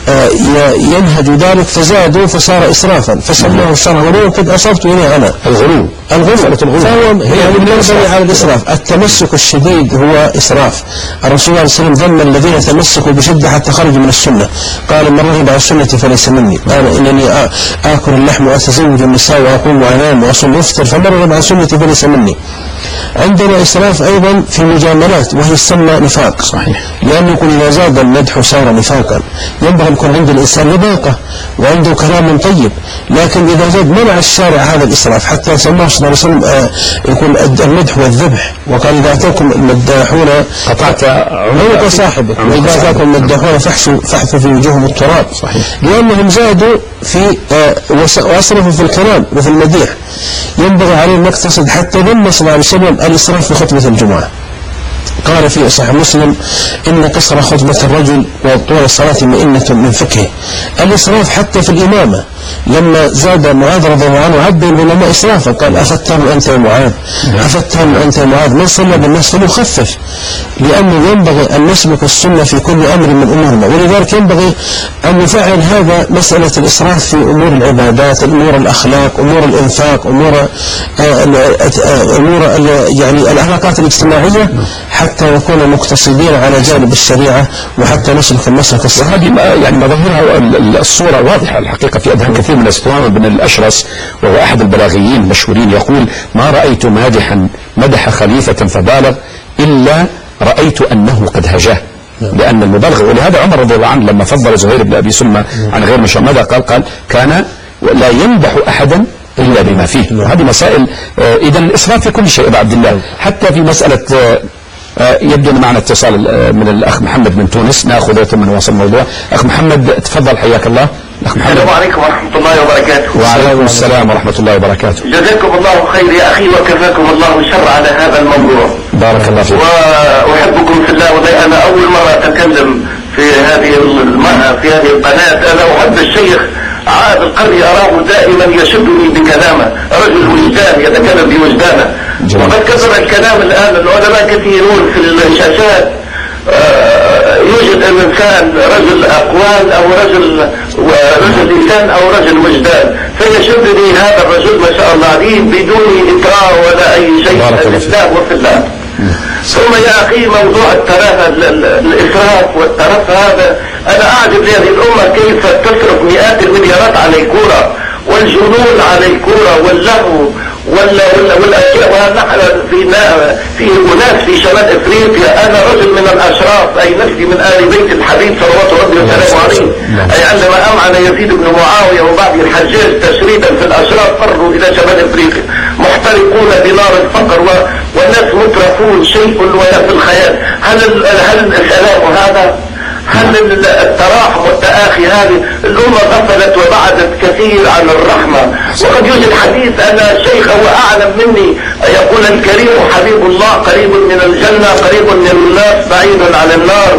ينهجوا ذلك فزادوا فصار إسرافا فسموه الشرع، ولو قد أصبت إليه أنا الغلو الغلو فهو يعني ينبغي على الإسراف. التمسك الشديد هو إسراف. الرسول صلى الله عليه وسلم ذم الذين تمسكوا بشدة حتى خرجوا من السنة، قال من رغب عن سنتي فليس مني، قال إنني آكل اللحم وأتزوج النساء وأقوم وأنام وأصوم وأفطر فمن رغب عن سنتي فليس مني. عندنا إسراف أيضا في المجاملات وهي تسمى نفاق. صحيح. لأنه يكون إذا زاد المدح صار نفاقا. ينبغي أن يكون عند الإنسان لباقة وعنده كلام طيب، لكن إذا زاد منع الشارع هذا الإسراف، حتى سماه صلى الله عليه وسلم آه يكون المدح والذبح، وقال إذا أتاكم المداحون قطعت عنق صاحبك، وإذا أتاكم المداحون فاحثوا في وجوههم التراب. صحيح. لأنهم زادوا في آه وأسرفوا في الكلام وفي المديح. ينبغي عليه أن نقتصد. حتى ذم صلى الله عليه وسلم الإسراف في خطبة الجمعة، قال في صحيح مسلم إن قصر خطبة الرجل وطول الصلاة مئنة من فقهه. الإسراف حتى في الإمامة لما زاد معاذ رضي الله عنه عد العلماء إسرافا، قال أفتان أنت يا معاذ، أفتان أنت يا معاذ، من صلى بالناس فليخفف، لأنه ينبغي أن نسلك السنة في كل أمر من أمورنا. ولذلك ينبغي أن نفعل هذا مسألة الإسراف في أمور العبادات، أمور الأخلاق، أمور الإنفاق، أمور أمور يعني العلاقات الاجتماعية، حتى نكون مقتصدين على جانب الشريعة وحتى نسلك المسلك الصحيح. وهذه يعني مظاهرها الصورة واضحة الحقيقة في أذهان كثير من الناس. بن الأشرس وهو أحد البلاغيين المشهورين يقول ما رأيت مادحا مدح خليفة فبالغ إلا رأيت أنه قد هجاه، لأن المبالغة. ولهذا عمر رضي الله عنه لما فضل زهير بن أبي سلمى عن غير مشروع ماذا قال؟ قال كان لا يمدح أحدا إلا بما فيه. وهذه مسائل إذا الإسراف في كل شيء عبد الله، حتى في مسألة يبدو أن معنا اتصال من الأخ محمد من تونس، نأخذه ثم نواصل الموضوع. أخ محمد تفضل حياك الله. أخ محمد. السلام عليكم ورحمة الله وبركاته. وعليكم السلام ورحمة الله وبركاته. جزاكم الله خير يا أخي وكفاكم الله الشر على هذا الموضوع. بارك الله فيك. وأحبكم في الله، والله أنا أول مرة أتكلم في هذه المرة في هذه القناة. أنا أحب الشيخ عاد القري، أراه دائما يشدني بكلامه، رجل وجدان يتكلم بوجدانه. وقد كثر الكلام الآن، العلماء كثيرون في الشاشات. آه يوجد الإنسان رجل أقوال أو رجل رجل لسان أو رجل وجدان، فيشدني هذا الرجل ما شاء الله عليه بدون إكراه ولا أي شيء لله وفي الله. ثم يا أخي موضوع الترف الإسراف والترف هذا، أنا أعجب لهذه الأمة كيف تصرف مئات المليارات على الكورة والجنون على الكورة واللهو والأشياء. ونحن في في أناس في شمال إفريقيا، أنا رجل من الأشراف، أي نفسي من آل بيت الحبيب صلوات ربي وسلامه عليه، أي عندما أمعن يزيد بن معاوية وبعد الحجاج تشريدا في الأشراف فروا إلى شمال إفريقيا محترقون بنار الفقر، والناس مترفون شيء ولا في الخيال. هل هل السلام هذا؟ هل التراحم والتآخي هذه؟ الأمة غفلت وبعدت كثير عن الرحمة. وقد يوجد حديث أن الشيخ هو أعلم مني يقول الكريم حبيب الله قريب من الجنة قريب من الناس بعيد عن النار،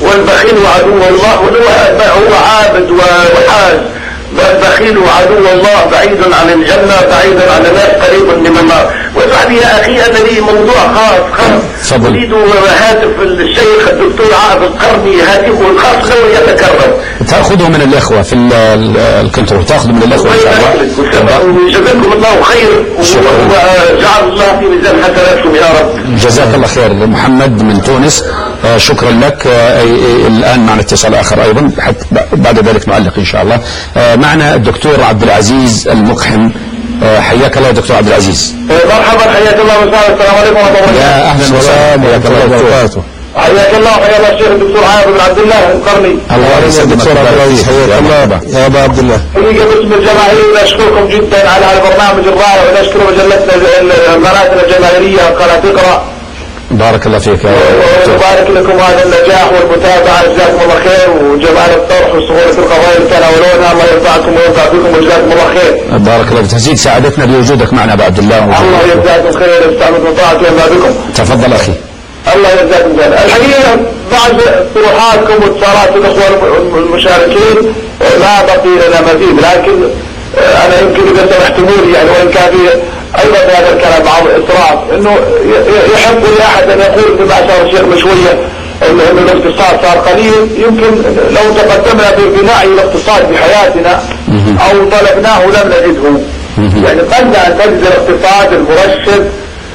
والبخيل عدو الله، هو عابد وحاج. بخيل عدو الله، بعيد عن الجنة، بعيد عن الناس، قريب من النار. واسمح لي يا أخي، أنا لي موضوع خاص خاص أريد هاتف الشيخ الدكتور عائض القرني، هاتفه الخاص لو يتكرم. تأخذه من الإخوة في الكنترول، تأخذه من الإخوة إن شاء الله. وجزاكم الله خير، وجعل الله في ميزان حسناتكم يا رب. جزاك الله خير. محمد من تونس، آه شكرا لك. آه الآن معنا اتصال آخر أيضا، بعد ذلك نعلق إن شاء الله. آه معنا الدكتور عبد العزيز المقحم. آه حياك الله دكتور عبد العزيز. مرحبا، حياك الله وسهلا. السلام عليكم ورحمة الله. يا أهلا وسهلا، حياك الله وبركاته. حياك الله وحيا الله الشيخ الدكتور عائض بن عبد الله القرني. الله يسلمك دكتور عبد العزيز، حياك الله يا ابا عبد الله. حقيقة باسم الجماهير نشكركم جدا على هذا البرنامج الرائع، ونشكر مجلتنا المراسل الجماهيرية قناة اقرأ. بارك الله فيك يا وبارك لكم هذا النجاح والمتابعة، جزاكم الله خير. وجمال الطرح وسهولة القضايا اللي تناولونها، الله يرفعكم ويرفع بكم وجزاكم الله خير. بارك الله فيك. تزيد سعادتنا بوجودك معنا ابو عبد الله. الله يجزاكم خير، استعملوا طاعتي وما بكم. تفضل اخي. الله يجزاكم خير. الحقيقة بعد طروحاتكم واتصالات الاخوة المشاركين ما بقي لنا مزيد، لكن انا يمكن اذا سمحتموا لي يعني، وان كان في ايضا هذا الكلام بعض اسراف، انه يحب لاحد ان يقول كما اشار الشيخ من شويه انه الاقتصاد صار قليل. يمكن لو تقدمنا ببناء الاقتصاد بحياتنا او طلبناه لم نجده. يعني قد ان تجد الاقتصاد المرشد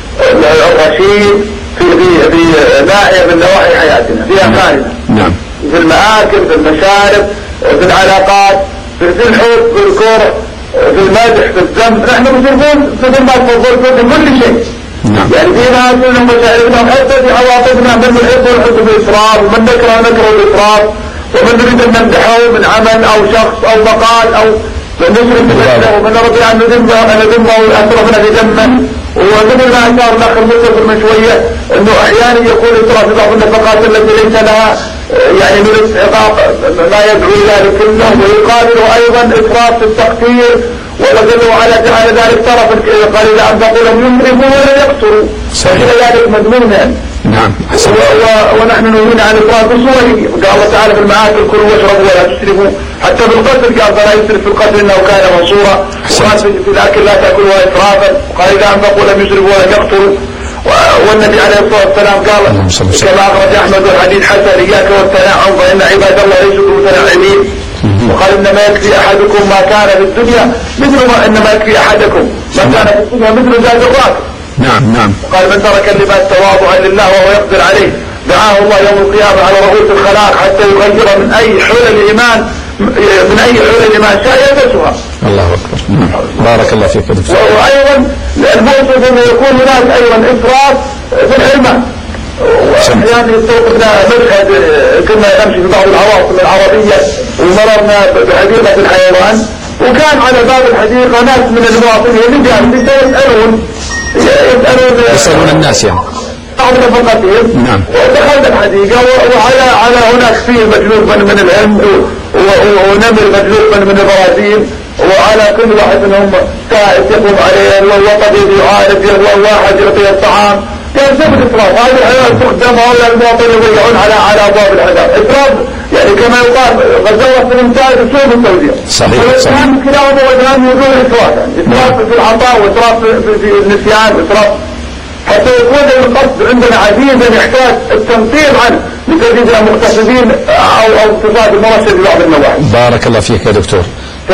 الرشيد في في ناحيه من نواحي حياتنا، في افعالنا، نعم، في المآكل، في المشارب، في العلاقات، في الحب، في الكره، في المدح، في الذنب. نحن مسلمون مثل ما تفضلت في كل شيء. نعم. يعني في ناس من مشاعرنا حتى في عواطفنا، من نحب ونحب بالإسراف، ومن نكره نكره بالإسراف، ومن نريد أن نمدحه من عمل أو شخص أو مقال أو نشرب بذله، ومن نرضي أن نذمه أن نذمه وأسرفنا بذمه. ومثل ما أشار الأخ المسلم من شوية أنه أحيانا يكون إسراف في بعض النفقات التي ليس لها يعني من استحقاق ما يدعو إلى ذلك كله، ويقابل أيضا إسراف في التقدير، ولكنه على على ذلك طرف قال إذا أنفقوا لم يمرفوا ولا يقتروا، فإلى ذلك مذموما. نعم. ونحن نهينا عن الإسراف بصوره. قال الله تعالى في المآكل كلوا واشربوا ولا تسرفوا، حتى في القتل قال فلا يسرف في القتل إنه كان منصورا، وقال في الأكل لا تأكلوا إسرافا، وقال إذا أنفقوا لم يسرفوا ولا يقتروا. والنبي عليه الصلاة والسلام قال كما أخرج أحمد الحديث حسن إياك والتنعم فإن عباد الله ليسوا بمتنعمين. وقال إنما يكفي أحدكم ما كان في الدنيا مثل ما إنما يكفي أحدكم ما كان في الدنيا مثل زاد الراكب. نعم نعم. وقال من ترك اللباس تواضعا لله وهو يقدر عليه دعاه الله يوم القيامة على رؤوس الخلائق حتى يغير من أي حلل الإيمان من أي حلل الإيمان شاء يلبسها. الله أكبر. بارك الله فيك يا دكتور. وأيضا الموصف أنه يكون هناك أيضا إسراف في الحرمة. وأحيانا يستوقفنا مشهد كنا نمشي في بعض العواصم العربية ومررنا بحديقة الحيوان، وكان على باب الحديقة ناس من المواطنين اللي جالسين يسألون يسألون يسألون الناس يعني بعض نفقتهم. نعم. ودخلنا الحديقة وعلى على هناك فيل مجلوب من من الهند ونمر مجلوب من من البرازيل، وعلى كل واحد منهم سائق يقوم عليه، والطبيب يعالج، والواحد يعطيه الطعام. يعني سبب الإسراف. هذه الحيوان تخدم هؤلاء المواطنين يضيعون على على أبواب الحدائق. إسراف يعني كما يقال غزوة في الإنتاج وسوء التوزيع. صحيح صحيح. الإسلام كلاهما وجهان يدور إسرافا، إسراف في العطاء وإسراف في, في النسيان وإسراف، حتى يكون القصد عندنا عزيزا يحتاج التنقيل عنه لتجد مقتصدين أو أو اقتصاد المرشد في بعض النواحي. بارك الله فيك يا دكتور.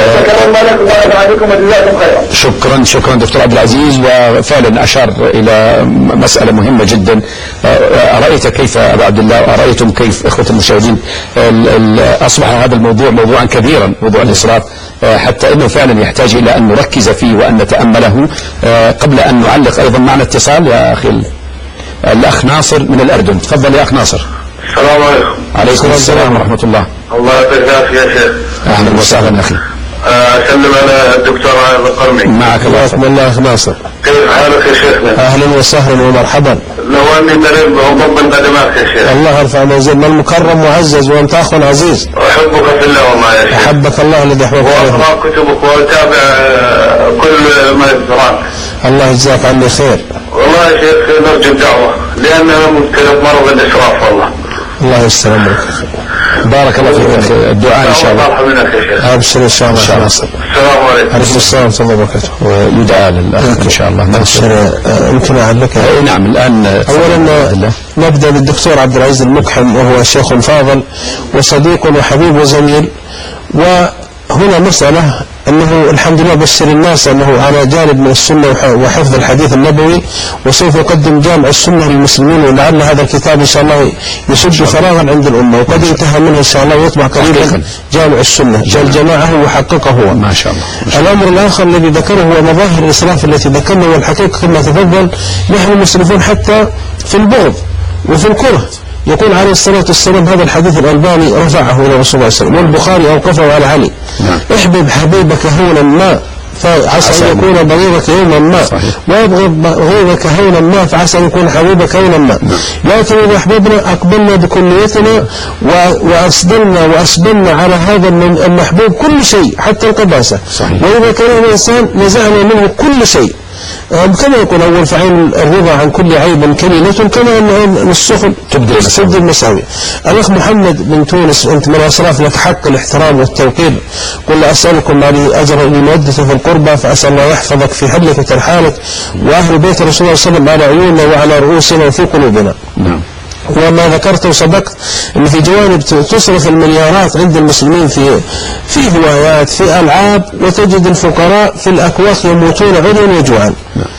شكرا شكرا دكتور عبد العزيز. وفعلا أشار إلى مسألة مهمة جدا. أرأيت كيف أبا عبد الله، أرأيتم كيف إخوة المشاهدين أصبح هذا الموضوع موضوعا كبيرا، موضوع الإسراف، حتى أنه فعلا يحتاج إلى أن نركز فيه وأن نتأمله. قبل أن نعلق أيضا معنا اتصال يا أخي الأخ ناصر من الأردن. تفضل يا أخ ناصر. السلام عليكم. عليكم السلام ورحمة الله. الله يعطيك العافية يا شيخ. أهلا وسهلا أخي. أسلم على الدكتور عائض القرني. معك الله. بسم الله أخ ناصر. كيف حالك يا شيخنا؟ أهلا وسهلا ومرحبا. لو أني مريض وضب قدماك يا شيخ. الله يرفع منزلنا المكرم معزز وأنت أخ عزيز. أحبك في الله والله يا شيخ. أحبك الله الذي أحبك. وأقرأ كتبك وأتابع كل ما يذكرك. الله يجزاك عني خير. والله يا شيخ نرجو الدعوة، لأن أنا مبتلى بمرض الإسراف والله. الله يستر عليك. بارك الله فيك أخي. الدعاء إن شاء الله. أبشر إن شاء الله. السلام عليكم. عليكم السلام ورحمة الله وبركاته. ويدعى للأخ إن شاء الله. أبشر. يمكن أعلق. نعم الآن أولا نبدأ بالدكتور عبد العزيز المقحم، وهو شيخ فاضل وصديق وحبيب وزميل. وهنا مسألة أنه الحمد لله بشر الناس أنه على جانب من السنة وحفظ الحديث النبوي، وسوف يقدم جامع السنة للمسلمين، ولعل هذا الكتاب إن شاء الله يسد فراغا عند الأمة، وقد انتهى منه إن شاء الله ويطبع قريبا جامع السنة جماعه وحققه هو ما شاء الله. الأمر الآخر الذي ذكره هو مظاهر الإسراف التي ذكرنا، والحقيقة كما تفضل نحن مسرفون حتى في البغض وفي الكره. يقول عليه الصلاة والسلام هذا الحديث الألباني رفعه إلى رسول الله صلى الله عليه وسلم، والبخاري أوقفه على علي. احبب حبيبك هونا ما فعسى أن يكون بغيضك يوما ما، وابغض بغيضك هونا ما فعسى أن يكون حبيبك هونا ما. لكن إذا أحببنا أقبلنا بكليتنا وأسدلنا وأسبلنا على هذا المحبوب كل شيء حتى القداسة، وإذا كان الإنسان نزعنا منه كل شيء. كما يقول أول فعين الرضا عن كل عيب كلمة، كما أن السخن تبدي المساوي. الأخ محمد من تونس، أنت من الأسراف لك حق الاحترام والتوقير. قل أسألكم عليه أجر لمودة في القربى، فأسأل الله يحفظك في حلك وترحالك، وأهل بيت رسول الله صلى الله عليه وسلم على عيوننا وعلى رؤوسنا وفي قلوبنا. نعم. وما ذكرت وصدقت أن في جوانب تصرف المليارات عند المسلمين في في هوايات في ألعاب، وتجد الفقراء في الأكواخ يموتون عريا وجوعا.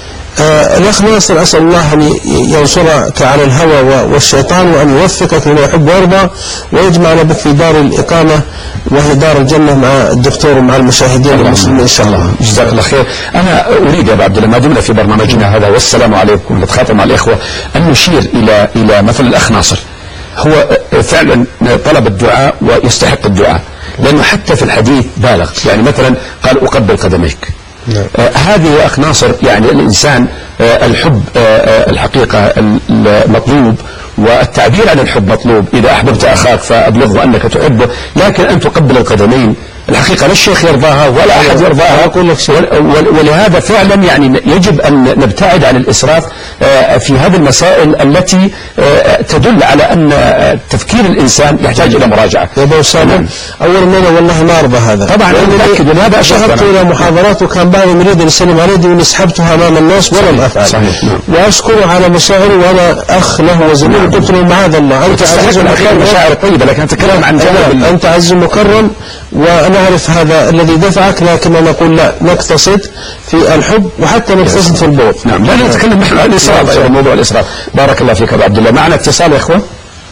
آه الأخ ناصر أسأل الله أن ينصرك على الهوى والشيطان، وأن يوفقك لما يحب ويرضى، ويجمعنا بك في دار الإقامة وهي دار الجنة مع الدكتور ومع المشاهدين المسلمين إن شاء الله. جزاك الله خير. أنا أريد يا أبو عبد الله ما دمنا في برنامجنا هذا والسلام عليكم نتخاطب مع الإخوة، أن نشير إلى إلى مثل الأخ ناصر. هو فعلا طلب الدعاء ويستحق الدعاء، لأنه حتى في الحديث بالغ. يعني مثلا قال أقبل قدميك. آه هذه يا أخ ناصر يعني الإنسان آه الحب آه الحقيقة المطلوب، والتعبير عن الحب مطلوب. إذا أحببت أخاك فأبلغه أنك تحبه، لكن أن تقبل القدمين الحقيقة لا الشيخ يرضاها ولا أحد يرضاها. أقول لك شيء، ولهذا فعلا يعني يجب أن نبتعد عن الإسراف في هذه المسائل التي تدل على أن تفكير الإنسان يحتاج إلى مراجعة. يا أبو أسامة، أولا أنا والله ما أرضى هذا طبعا، أنا متأكد أن هذا شهدت إلى محاضرات وكان بعضهم يريد أن يسلم علي وأن سحبتها أمام الناس ولم أفعل. صحيح. وأشكره على مشاعري، وأنا أخ له وزميل. قلت له معاذ الله أنت عزيز مكرم، مشاعر طيبة، لكن أتكلم عن جانب أنت عزيز مكرم وأنا أعرف هذا الذي دفعك، لكن أنا أقول لا نقتصد في الحب وحتى نقتصد في البغض. نعم، لا نتكلم نحن عن الإسراف، أيضا موضوع الإسراف. بارك الله فيك أبو عبد الله. معنا اتصال يا إخوة.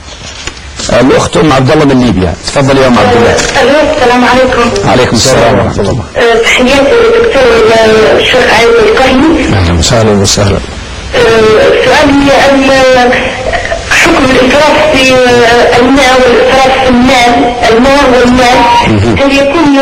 الأخت أم عبد الله من ليبيا، تفضل يا أم عبد الله. السلام عليكم. عليكم السلام ورحمة الله. تحياتي للدكتور الشيخ علي القهني. أهلا وسهلا وسهلا. سؤالي عن حكم الإسراف في الماء والإسراف في المال، الماء والمال. هل يكون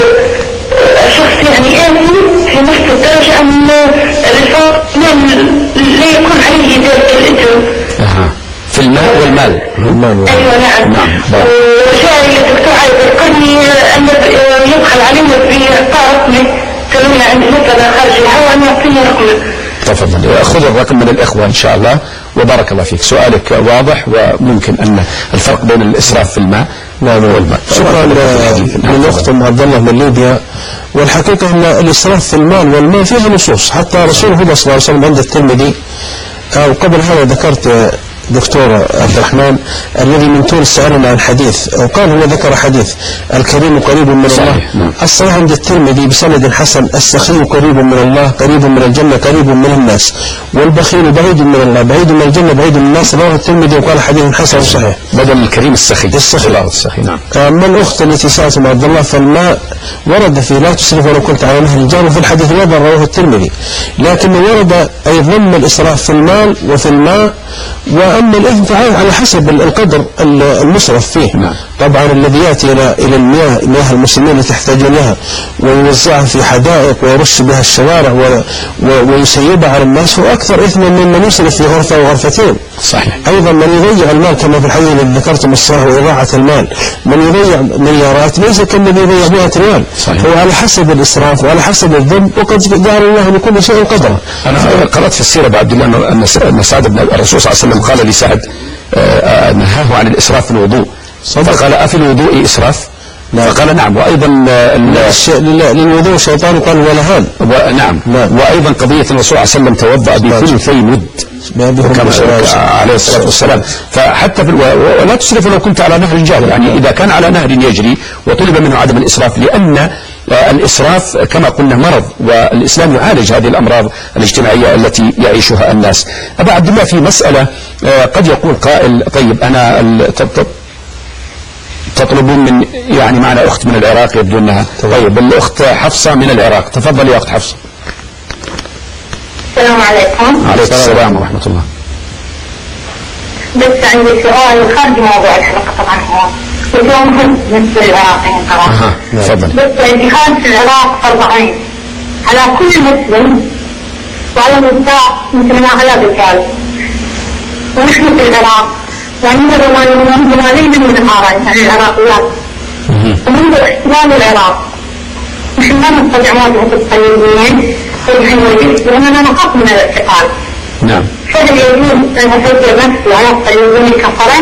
شخص يعني آثم في نفس الدرجة أم الإسراف لا يكون عليه ذلك الإثم؟ في الماء والمال. أيوة نعم. نعم. وشاعر الدكتور علي القهني أن يدخل علينا في إعطاء رقمه، كلمنا عند مثلا خارج الهواء أن يعطيني رقمه. تفضل، خذ الرقم من الإخوة إن شاء الله. وبارك الله فيك، سؤالك واضح، وممكن أن الفرق بين الإسراف في الماء والماء. شكرا للأخت أم عبد الله من ليبيا. والحقيقة أن الإسراف في المال والماء فيها نصوص، حتى رسول الله صلى الله عليه وسلم عند الترمذي. وقبل هذا ذكرت دكتور عبد الرحمن الذي من تونس سألنا عن حديث، وقال هو ذكر حديث الكريم قريب من الله. الصحيح عند الترمذي بسند حسن: السخي قريب من الله، قريب من الجنة، قريب من الناس، والبخيل بعيد من الله، بعيد من الجنة، بعيد من الناس. رواه الترمذي وقال حديث حسن صحيح. بدل الكريم السخي. السخي. السخي. نعم. أما الأخت التي سألت مع عبد الله، فالماء ورد فيه لا تسرف ولو كنت على نهر الجار، وفي الحديث الأول رواه الترمذي، لكن ورد أي ضم الإسراف في المال وفي الماء. وأما الإثم فعال على حسب القدر المصرف فيه. نعم. طبعا الذي يأتي إلى إلى المياه، مياه المسلمين اللي تحتاجون لها، ويوزعها في حدائق ويرش بها الشوارع ويسيبها على الناس، هو أكثر إثما من من يسرف في غرفة وغرفتين. صحيح. أيضا من يضيع المال كما في الحديث الذي ذكرتم الصلاة وإضاعة المال، من يضيع مليارات ليس كالذي يضيع مئة ريال. صحيح. هو على حسب الإسراف وعلى حسب الذنب، وقد جعل الله لكل شيء قدرا. أنا قرأت في السيرة بعد الله أن سعد بن الرسول صلى الله عليه وسلم قال لسعد: نهاه عن الإسراف في الوضوء، فقال أفي الوضوء إسراف؟ نعم. فقال نعم. وأيضا للوضوء شيطان قال ولهان. نعم. وأيضا قضية الرسول صلى الله عليه وسلم توضأ بثلثي مد كما عليه الصلاة والسلام. فحتى في ولا تسرف لو كنت على نهر جاري، يعني إذا كان على نهر يجري وطلب منه عدم الإسراف، لأن الإسراف كما قلنا مرض، والإسلام يعالج هذه الأمراض الاجتماعية التي يعيشها الناس. أبا عبد الله، في مسألة قد يقول قائل طيب أنا تطلبون من يعني معنا أخت من العراق يبدو أنها طيب الأخت حفصة من العراق، تفضل يا أخت حفصة. السلام عليكم. عليكم السلام ورحمة الله. بس عندي سؤال خارج موضوع الحلقة طبعا، هو وهو مهم بالنسبة للعراقيين طبعا. تفضل. بس الجهاد في العراق فرض عين على كل مسلم وعلى النساء مثل ما على الرجال، ونحن في العراق يعني منذ مالين من الآراء عن العراقيات ومنذ احتلال العراق نحن لا نستطيع مواجهة الصليبيين لأننا نخاف من الاعتقال. نعم. فهل يجوز أن أسجل نفسي على الصليبيين كفرة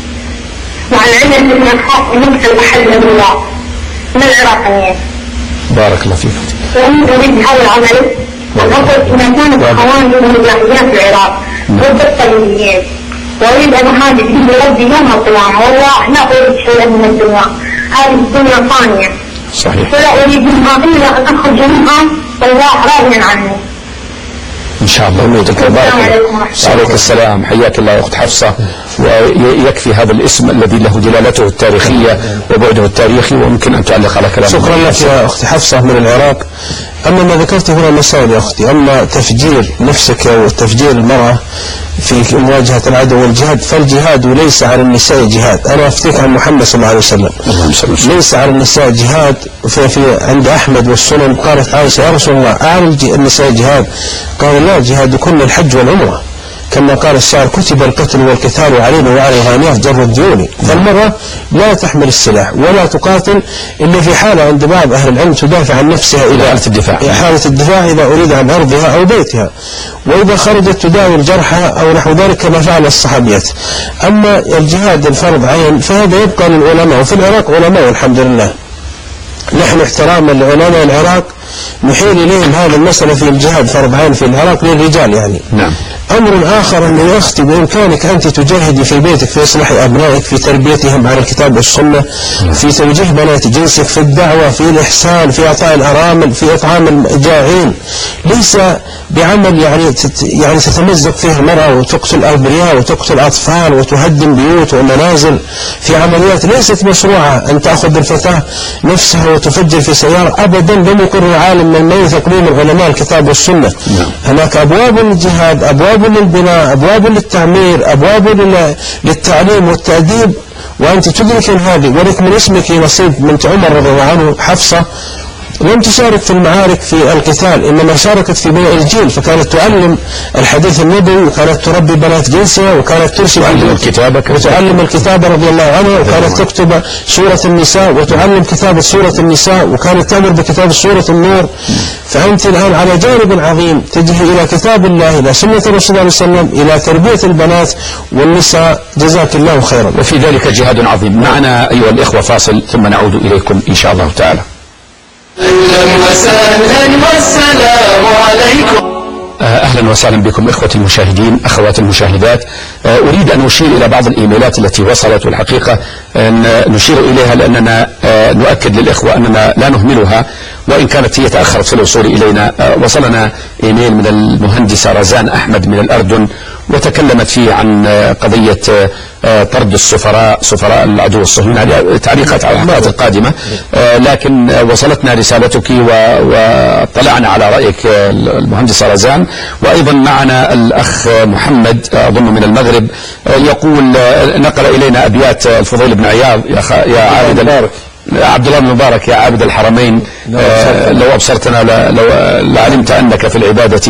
مع العلم أن نخاف أن نقتل أحد من الله من العراقيين؟ بارك الله فيك. وأن أريد هذا العمل أن إذا كانت أخواني من المجاهدين في العراق ضد الصليبيين، وأريد أن أهاجم بربي يوم القيامة، والله لا أريد شيئا من الدنيا، هذه الدنيا فانية. صحيح. ولا أريد منها إلا أن أخرج منها والله راضيا عني. إن شاء الله. السلام عليكم ورحمة الله. وعليكم السلام، حياك الله يا أخت حفصة. ويكفي هذا الاسم الذي له دلالته التاريخية وبعده التاريخي، وممكن أن تعلق على كلام. شكرا لك يا أختي حفصة من العراق. أما ما ذكرته هنا مسائل يا أختي، أما تفجير نفسك وتفجير المرأة في مواجهة العدو والجهاد، فالجهاد ليس على النساء جهاد. أنا أفتيك عن محمد صلى الله عليه وسلم ليس على النساء جهاد. في, في عند أحمد والسنن قالت عائشة يا رسول الله أعلى النساء جهاد؟ قال لا، جهادكن الحج والعمرة، كما قال الشاعر كتب القتل والقتال علينا وعلى الغانيات جر الديون. فالمرأة لا تحمل السلاح ولا تقاتل إلا في حالة عند بعض أهل العلم تدافع عن نفسها إلى حالة الدفاع، حالة الدفاع إذا أريد عن أرضها أو بيتها، وإذا خرجت تداوي جرحها أو نحو ذلك كما فعل الصحابيات. أما الجهاد الفرض عين فهذا يبقى للعلماء، وفي العراق علماء والحمد لله. نحن احتراما لعلماء العراق نحيل إليهم هذا المسألة في الجهاد فرض عين في العراق للرجال يعني. نعم. أمر آخر أن يا أختي بإمكانك أنت تجاهدي في بيتك في إصلاح أبنائك، في تربيتهم على الكتاب والسنة، في توجيه بنات جنسك، في الدعوة، في الإحسان، في إعطاء الأرامل، في إطعام الجائعين، ليس بعمل يعني يعني تتمزق فيه المرأة وتقتل أبرياء وتقتل أطفال وتهدم بيوت ومنازل، في عمليات ليست مشروعة أن تأخذ الفتاة نفسها وتفجر في سيارة أبدا. لم يقر عالم من من تقويم العلماء الكتاب والسنة. هناك أبواب للجهاد، أبواب للبناء، أبواب للتعمير، أبواب للتعليم والتأديب، وأنت تدرك هذه. ولك من اسمك نصيب بنت عمر رضي الله عنه حفصة لم تشارك في المعارك في القتال، إنما شاركت في بناء الجيل، فكانت تعلم الحديث النبوي، وكانت تربي بنات جنسها، وكانت ترشد الكتابة وتعلم الكتابة رضي الله عنها، وكانت تكتب سورة النساء وتعلم كتابة سورة النساء، وكانت تأمر بكتابة سورة النور. فأنت الآن على جانب عظيم تجه إلى كتاب الله، إلى سنة الرسول صلى الله عليه وسلم، إلى تربية البنات والنساء. جزاك الله خيرا. وفي ذلك جهاد عظيم. معنا أيها الإخوة فاصل ثم نعود إليكم إن شاء الله تعالى. أهلا وسهلا والسلام عليكم. أهلا وسهلا بكم إخوة المشاهدين، أخوات المشاهدات. أريد أن أشير إلى بعض الإيميلات التي وصلت، والحقيقة أن نشير إليها لأننا نؤكد للإخوة أننا لا نهملها، وإن كانت هي تأخرت في الوصول إلينا. وصلنا إيميل من المهندسة رزان أحمد من الأردن، وتكلمت فيه عن قضية طرد السفراء سفراء العدو الصهيوني، تعليقات على الحلقات القادمة. لكن وصلتنا رسالتك واطلعنا على رأيك المهندسة رزان. وأيضا معنا الأخ محمد أظن من المغرب، يقول نقل إلينا أبيات الفضيل بن عياض يا عابد البارك عبد الله بن مبارك يا عابد الحرمين، لو أبصرتنا لو لعلمت أنك في العبادة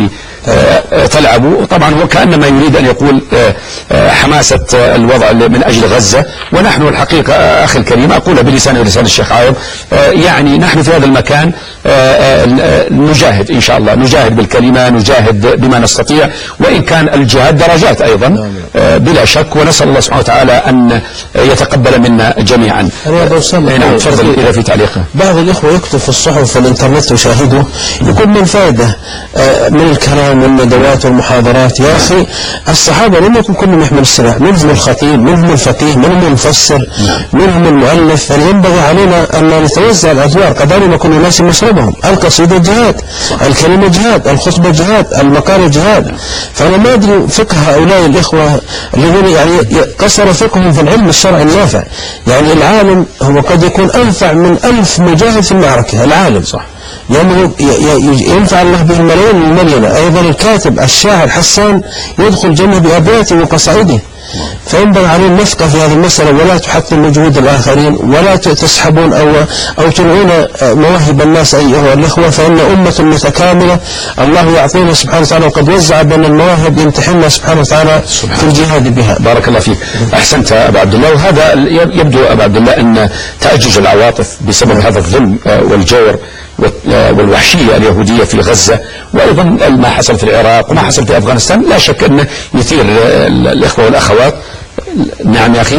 تلعب. طبعا هو كأنما يريد أن يقول حماسة الوضع من أجل غزة، ونحن الحقيقة أخي الكريم أقول بلسان ولسان الشيخ عايض يعني نحن في هذا المكان نجاهد إن شاء الله، نجاهد بالكلمة، نجاهد بما نستطيع، وإن كان الجهاد درجات أيضا بلا شك، ونسأل الله سبحانه وتعالى أن يتقبل منا جميعا. نعم تفضل إذا في تعليقه. بعض الإخوة يكتب في الصحف والإنترنت وشاهدوا يكون من فائدة من الكلام والندوات والمحاضرات. يا أخي الصحابة لم يكن كلهم يحمل السلاح، منهم الخطيب، منهم الفقيه، منهم المفسر، منهم المؤلف. فينبغي علينا أن نتوزع الأدوار قدر ما كل الناس مشربهم. القصيدة جهاد، الكلمة جهاد، الخطبة جهاد، المقالة جهاد. فأنا ما أدري فقه هؤلاء الإخوة الذين يعني قصر فقههم في العلم الشرعي النافع. يعني العالم هو قد يكون أنفع من ألف مجاهد في المعركة. العالم صح لأنه ينفع الله به الملايين المليونة. أيضا الكاتب الشاعر حسان يدخل جنة بأبياته وقصائده. فينبغي علينا نفقه في هذه المسألة، ولا تحطم مجهود الآخرين، ولا تسحبون أو أو تلغون مواهب الناس أيها الإخوة. فإن أمة متكاملة الله يعطينا سبحانه وتعالى، وقد وزع بين المواهب يمتحننا سبحانه وتعالى في الجهاد بها. بارك الله فيك، أحسنت أبا عبد الله. وهذا يبدو أبا عبد الله أن تأجج العواطف بسبب هذا الظلم والجور والوحشية اليهودية في غزة، وأيضا ما حصل في العراق وما حصل في أفغانستان، لا شك أنه يثير الإخوة والأخوات. نعم يا أخي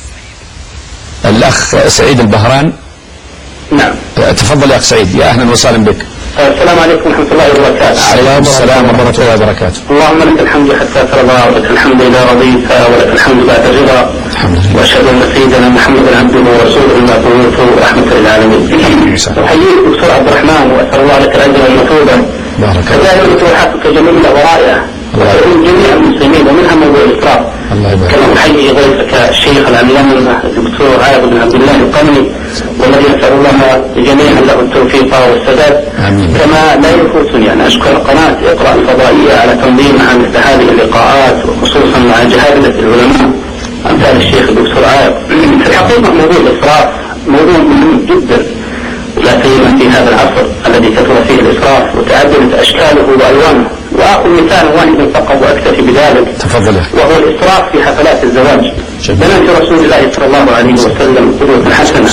الأخ سعيد البهران. نعم تفضل يا أخ سعيد، يا أهلا وسهلا بك. السلام عليكم ورحمة الله وبركاته. عليكم السلام ورحمة الله وبركاته. اللهم لك الحمد حتى ترضى، ولك الحمد إذا رضيت، ولك الحمد بعد الرضا. وأشهد أن سيدنا محمدا عبده ورسوله المبعوث رحمة للعالمين. أحييك دكتور عبد الرحمن، وأسأل الله لك الأجر المثوبة. كذلك فتوحاتك جميلة ورائعة، وتعين جميع المسلمين، ومنها موضوع الإسراف. كما أحيي ضيفك الشيخ العلامة الدكتور عايض بن عبد الله القمي، والذي أسأل الله جميعا له التوفيق والسداد. كما لا يفوتني أن أشكر قناة اقرأ الفضائية على تنظيمها مثل هذه اللقاءات، وخصوصا مع جهابذة العلماء أمثال الشيخ الدكتور عايض. في الحقيقة موضوع الإسراف موضوع مهم جدا، لا سيما في هذا العصر الذي كثر فيه الإسراف وتعددت أشكاله وألوانه. وآخذ مثال واحد فقط وأكتفي بذلك، تفضل. وهو الإسراف في حفلات الزواج. بنات رسول الله صلى الله عليه وسلم قدوة حسنة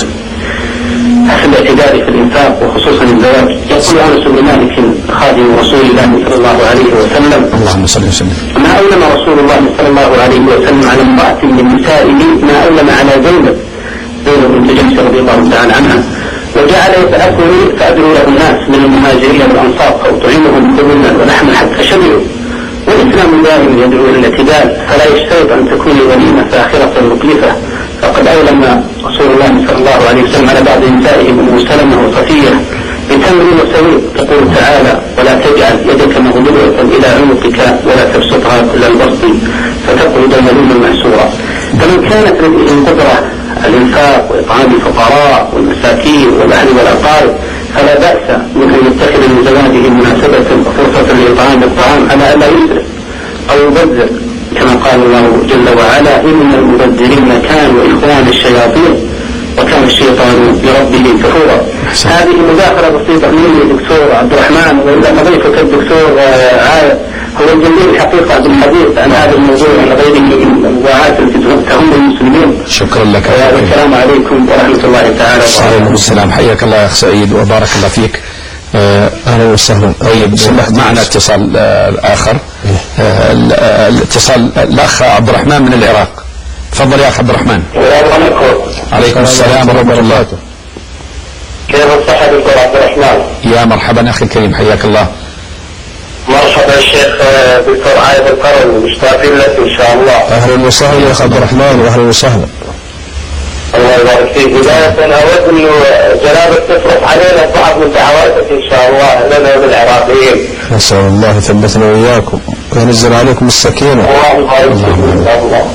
حسن الاعتدال في الإنفاق وخصوصا الزواج. يقول أنس بن مالك خادم رسول الله صلى الله عليه وسلم: اللهم صل وسلم. ما أولم رسول الله صلى الله عليه وسلم على امرأة من نسائه ما أولم على زينب زينب بنت جحش رضي الله تعالى عنها، وجعل يتأكل فأدعو له الناس من المهاجرين والأنصار فأطعمهم خبزا ولحما حتى شبعوا. والإسلام دائما يدعو إلى الاعتدال، فلا يشترط أن تكون الوليمة فاخرة مكلفة. فقد أولم رسول الله صلى الله عليه وسلم على بعض نسائه أم سلمة وصفية بتمر وسويق، يقول تعالى: ولا تجعل يدك مغلولة إلى عنقك ولا تبسطها كل البسط فتقعد ملوما محسورا. فمن كانت لديه القدرة الإنفاق وإطعام الفقراء والمساكين والأهل والأقارب فلا بأس من أن يتخذ من زواجه مناسبة وفرصة لإطعام الطعام على ألا يسرف أو يبذر، كما قال الله جل وعلا: إن المبذرين كانوا إخوان الشياطين وكان الشيطان بربه كفورا. هذه مداخلة بسيطة مني دكتور عبد الرحمن، وإذا مضيفك الدكتور عايض هو الجميل الحقيقة بالحديث عن هذا الموضوع عن غيره من الموضوعات التي تهم المسلمين. شكرا لك. والسلام عليكم ورحمة الله تعالى وبركاته. السلام، حياك الله يا أخ سعيد وبارك الله فيك. أهلا وسهلا. طيب معنا اتصال آخر، الاتصال الأخ عبد الرحمن من العراق. تفضل يا أخ عبد الرحمن. عليكم السلام ورحمة الله. كيف الصحة دكتور عبد الرحمن؟ يا مرحبا أخي الكريم، حياك الله. مرحبا الشيخ دكتور عايض القرن، مشتاقين لك إن شاء الله. أهلا وسهلا يا أخ عبد الرحمن، وأهلا وسهلا. الله يبارك فيك. بداية أود أنه جنابك تصرف علينا بعض من دعواتك إن شاء الله لنا وللعراقيين. نسأل الله يثبتنا وإياكم وينزل عليكم السكينة. الله يبارك فيك إن شاء الله.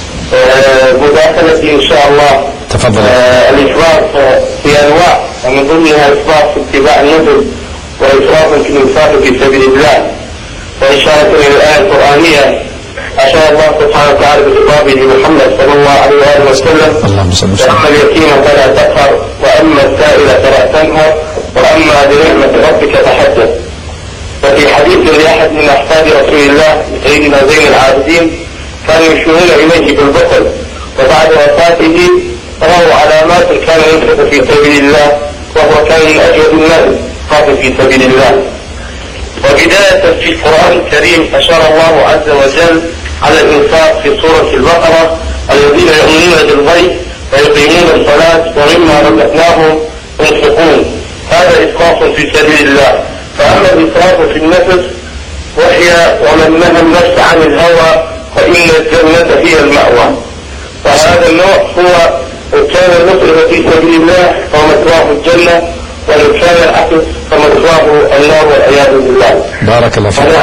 مداخلتي إن شاء الله. تفضل. الإسراف في أنواع، ومن ضمنها إسراف في اتباع النبي، وإسراف في الإنفاق في سبيل الله، وإشارة إلى الآية القرآنية أشار الله سبحانه وتعالى بخطابه محمد صلى الله عليه وآله وسلم: وأما اليتيم فلا تقهر، وأما السائل فلا تنهر، وأما بنعمة ربك فحدث. وفي حديث لأحد من أحفاد رسول الله سيدنا زين العابدين كانوا يشيرون إليه بالبخل، وبعد وفاته رأوا علامات كان ينفق في سبيل الله، وهو كان من أجود الناس قاتل في سبيل الله. وبداية في القرآن الكريم أشار الله عز وجل على الإنفاق في سورة البقرة: الذين يؤمنون بالغيب ويقيمون الصلاة ومما رزقناهم ينفقون. هذا إسراف في سبيل الله. فأما الإسراف في النفس وهي ومن نهى النفس عن الهوى فإن الجنة هي المأوى. وهذا النوع هو إن كان المسلم في سبيل الله فمثواه الجنة، وإن كان العكس فمثواه النار والعياذ بالله. بارك الله فيك.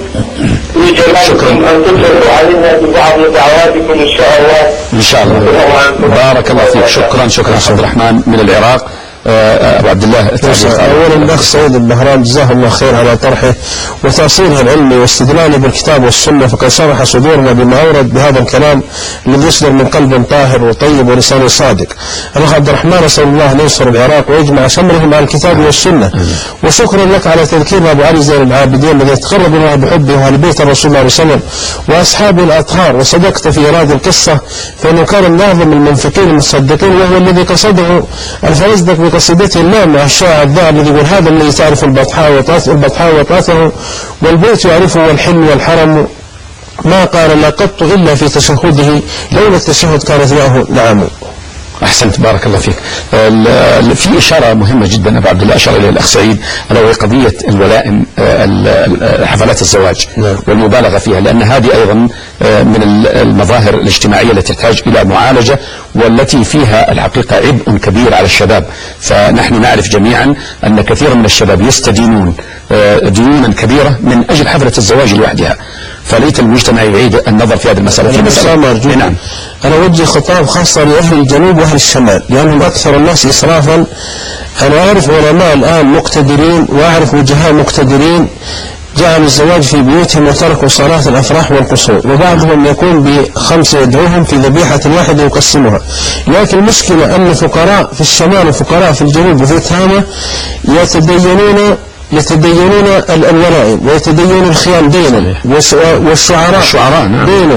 شكرا. أن تشرفوا علينا ببعض دعواتكم إن شاء الله. إن شاء الله. بارك الله فيك. شكرا شكرا عبد الرحمن من العراق. أبو عبد الله أولا الأخ سعيد البهرام جزاه الله خير على طرحه وتأصيله العلمي واستدلاله بالكتاب والسنة، فقد شرح صدورنا بما أورد بهذا الكلام الذي يصدر من قلب طاهر وطيب ولسان صادق. الأخ عبد الرحمن أسأل الله أن ينصر العراق ويجمع شملهم على الكتاب والسنة. وشكرا لك على تذكير أبو علي زين العابدين الذي تقرب الله بحبه وأهل بيت الرسول الله صلى الله عليه وسلم وأصحابه الأطهار، وصدقت في إيراد القصة فإنه كان الناظم المنفقين المصدقين، وهو الذي قصده الفرزدق بقصيدته النام الشاعر الذا الذي يقول: هذا الذي تعرف البطحاء البطحاء وطاته والبيت يعرفه والحل والحرم، ما قال لا قط إلا في تشهده، لولا التشهد كانت معه نعم. أحسنت بارك الله فيك. في إشارة مهمة جدا أبو عبد الله أشار إليها الأخ سعيد، ألا وهي قضية الولائم، حفلات الزواج والمبالغة فيها، لأن هذه أيضا من المظاهر الاجتماعية التي تحتاج إلى معالجة، والتي فيها الحقيقة عبء كبير على الشباب. فنحن نعرف جميعا أن كثيرا من الشباب يستدينون ديونا كبيرة من أجل حفلة الزواج لوحدها، فليت المجتمع يعيد النظر في هذه المسألة. في مسألة نعم. أنا أوجه خطاب خاصة لأهل الجنوب وأهل الشمال لأنهم أكثر الناس إسرافا. أنا أعرف علماء الآن مقتدرين وأعرف وجهاء مقتدرين جعلوا الزواج في بيوتهم وتركوا صلاة الأفراح والقصور، وبعضهم يكون بخمسة يدعوهم في ذبيحة واحدة يقسمها. لكن المشكلة أن فقراء في الشمال وفقراء في الجنوب وفي تهامة يتدينون يتدينون الولائم ويتدينون الخيام دينا، والشعراء الشعراء دينا،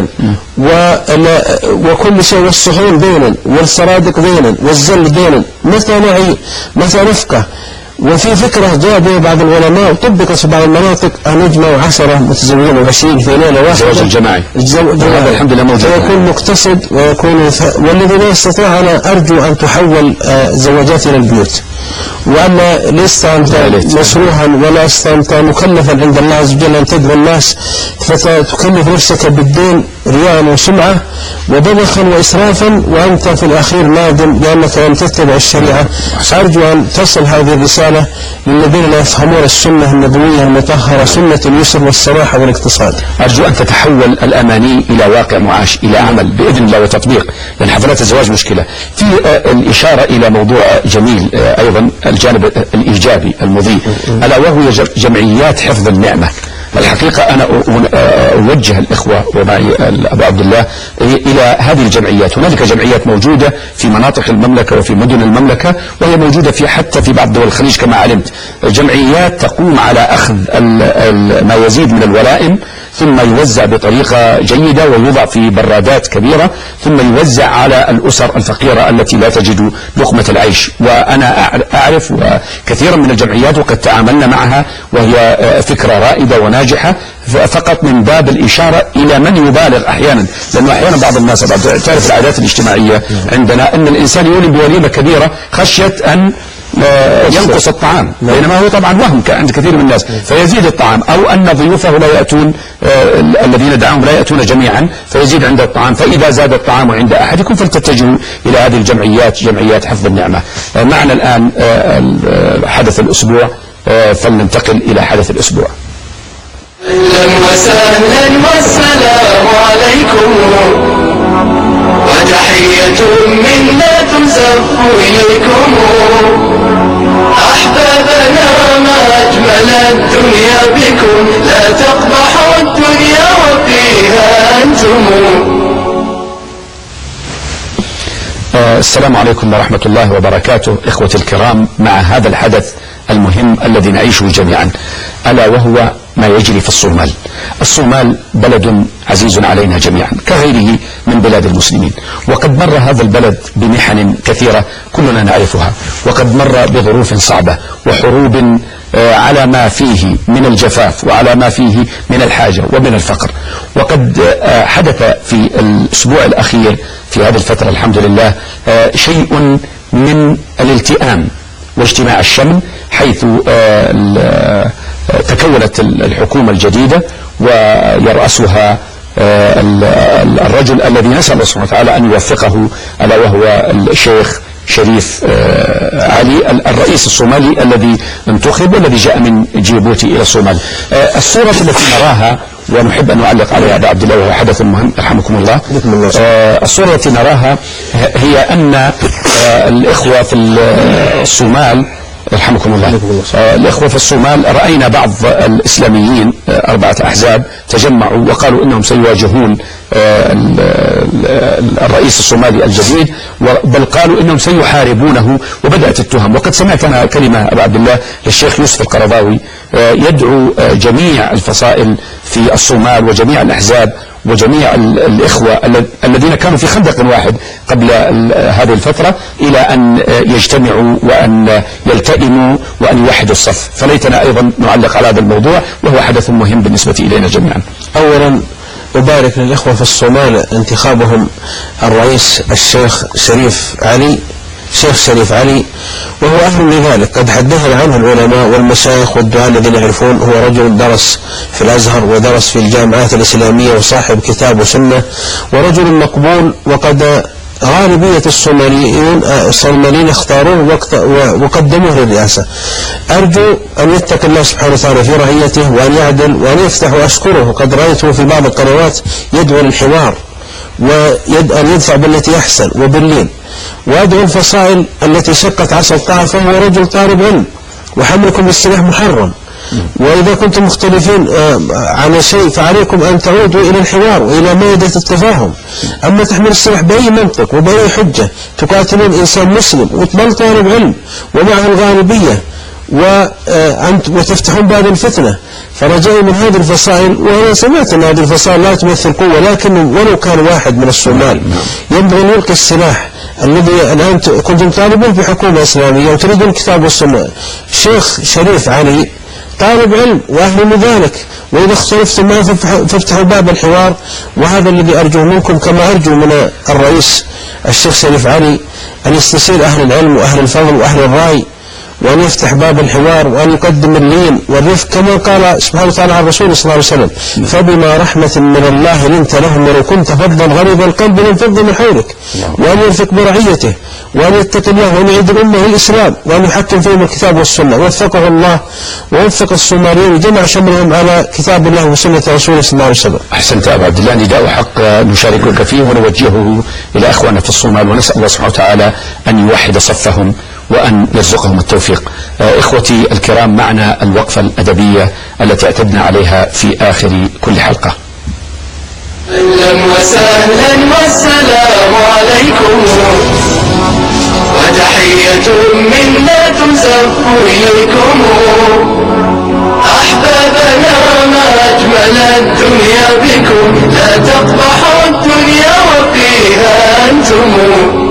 وكل شيء، والصحون دينا، والسرادق دينا، والزل دينا. متى نعي متى نفقه؟ وفي فكرة جاء بها بعض العلماء وطبقت في بعض المناطق أن يجمعوا عشرة متزوجين وعشرين في ليلة واحدة، الزواج الجماعي. الجماعي الحمد لله موجود، ويكون مقتصد ويكون ف... والذي لا يستطيع أنا أرجو أن تحول آه زواجات إلى البيوت، وأما لست أنت مسروحا ولا لست أنت مكلفا عند الله عز وجل أن تدعو الناس فتكلف نفسك بالدين رياء وسمعة وبذخا وإسرافا وأنت في الأخير نادم لأنك لم تتبع الشريعة. أرجو أن تصل هذه الرسالة للذين لا يفهمون السنة النبوية المطهرة، سنة اليسر والسماحة والاقتصاد. أرجو أن تتحول الأماني إلى واقع معاش، إلى عمل بإذن الله وتطبيق، لأن حفلات الزواج مشكلة. في الإشارة إلى موضوع جميل أيضا، الجانب الإيجابي المضيء، ألا وهو جمعيات حفظ النعمة. الحقيقة أنا أوجه الإخوة ومعي أبو عبد الله إلى هذه الجمعيات. هنالك جمعيات موجودة في مناطق المملكة وفي مدن المملكة، وهي موجودة في حتى في بعض دول الخليج كما علمت، جمعيات تقوم على أخذ ما يزيد من الولائم ثم يوزع بطريقة جيدة ويوضع في برادات كبيرة ثم يوزع على الأسر الفقيرة التي لا تجد لقمة العيش. وأنا أعرف كثيرا من الجمعيات وقد تعاملنا معها وهي فكرة رائدة وناجحة، فقط من باب الإشارة إلى من يبالغ أحيانا، لأنه أحيانا بعض الناس تعرف العادات الاجتماعية عندنا أن الإنسان يولي بوليمة كبيرة خشية أن ينقص الطعام، بينما هو طبعا وهم عند كثير من الناس فيزيد الطعام، أو أن ضيوفه لا يأتون آه الذين دعاهم لا يأتون جميعا فيزيد عند الطعام. فإذا زاد الطعام عند أحدكم فلتتجهوا إلى هذه الجمعيات، جمعيات حفظ النعمة. آه معنا الآن آه حدث الأسبوع، آه فلننتقل إلى حدث الأسبوع. أهلا وسهلا والسلام عليكم، وتحية منا تزف إليكم. أحبابنا ما أجمل الدنيا بكم، لا تقبحوا الدنيا وفيها أنتم. السلام عليكم ورحمة الله وبركاته. إخوتي الكرام، مع هذا الحدث المهم الذي نعيشه جميعا، ألا وهو ما يجري في الصومال. الصومال بلد عزيز علينا جميعا كغيره من بلاد المسلمين، وقد مر هذا البلد بمحن كثيرة كلنا نعرفها، وقد مر بظروف صعبة وحروب على ما فيه من الجفاف وعلى ما فيه من الحاجة ومن الفقر. وقد حدث في الأسبوع الأخير في هذه الفترة الحمد لله شيء من الالتئام واجتماع الشمل، حيث تكونت الحكومة الجديدة ويرأسها الرجل الذي نسأل الله سبحانه وتعالى أن يوفقه، ألا وهو الشيخ شريف علي الرئيس الصومالي الذي انتخب والذي جاء من جيبوتي إلى الصومال. الصورة التي نراها ونحب أن نعلق عليها أبا عبد الله وهو حدث مهم يرحمكم الله. الصورة التي نراها هي أن الإخوة في الصومال يرحمكم الله الإخوة في الصومال رأينا بعض الإسلاميين أربعة أحزاب تجمعوا وقالوا إنهم سيواجهون الرئيس الصومالي الجديد، بل قالوا إنهم سيحاربونه، وبدأت التهم. وقد سمعت أنا كلمة أبا عبد الله للشيخ يوسف القرضاوي يدعو جميع الفصائل في الصومال وجميع الأحزاب وجميع الإخوة الذين كانوا في خندق واحد قبل هذه الفترة إلى أن يجتمعوا وأن يلتئموا وأن يوحدوا الصف. فليتنا أيضا نعلق على هذا الموضوع وهو حدث مهم بالنسبة إلينا جميعا. أولا أبارك للإخوة في الصومال انتخابهم الرئيس الشيخ شريف علي شيخ شريف علي، وهو أهل لذلك. قد حدثنا عنه العلماء والمشايخ والدعاة الذين يعرفون. هو رجل درس في الأزهر ودرس في الجامعات الإسلامية وصاحب كتاب وسنة ورجل مقبول، وقد غالبية الصوماليين الصوماليين اختاروه وقدموه للرئاسة. أرجو أن يتقي الله سبحانه وتعالى في رعيته وأن يعدل وأن يفتح، وأشكره. قد رأيته في بعض القنوات يدعو للحوار وأن يدفع بالتي أحسن وباللين، وأدعو الفصائل التي شقت عصا الطاعة. فهو رجل طالب علم، وحملكم بالسلاح محرم، وإذا كنتم مختلفين على شيء فعليكم أن تعودوا إلى الحوار وإلى مائدة التفاهم. أما تحمل السلاح بأي منطق وبأي حجة تقاتلون إنسان مسلم وتبل طالب علم ومعه الغالبية وتفتحون باب الفتنة، فرجائي من هذه الفصائل. وأنا سمعت أن هذه الفصائل لا تمثل قوة، لكن ولو كان واحد من الصومال ينبغي أن يلقي السلاح الذي الآن كنتم طالبون في حكومة إسلامية وتريدون الكتاب والسنة. شيخ شريف علي طالب علم وأهل لذلك، وإذا اختلفتم معه فافتحوا باب الحوار. وهذا الذي أرجو منكم، كما أرجو من الرئيس الشيخ شريف علي أن يستشير أهل العلم وأهل الفضل وأهل الرأي، وأن يفتح باب الحوار وأن يقدم اللين والرفق، كما قال سبحانه وتعالى عن الرسول صلى الله عليه وسلم: فبما رحمة من الله لنت لهم ولو كنت فظا غليظ القلب لانفضوا من حولك. وأن يرفق برعيته وأن يتقي الله وأن يعيد الأمة الإسلام وأن يحكم فيهم الكتاب والسنة. وفقه الله ووفق الصوماليين وجمع شملهم على كتاب الله وسنة رسوله صلى الله عليه وسلم. أحسنت أبا عبد الله، نداء حق نشاركك فيه ونوجهه إلى أخوانا في الصومال، ونسأل الله سبحانه وتعالى أن يوحد صفهم وأن يرزقهم التوفيق. إخوتي الكرام، معنا الوقفة الأدبية التي اعتدنا عليها في آخر كل حلقة. أهلا وسهلا والسلام عليكم، وتحية منا تزف إليكم. أحبابنا ما أجمل الدنيا بكم، لا تقبحوا الدنيا وفيها أنتم.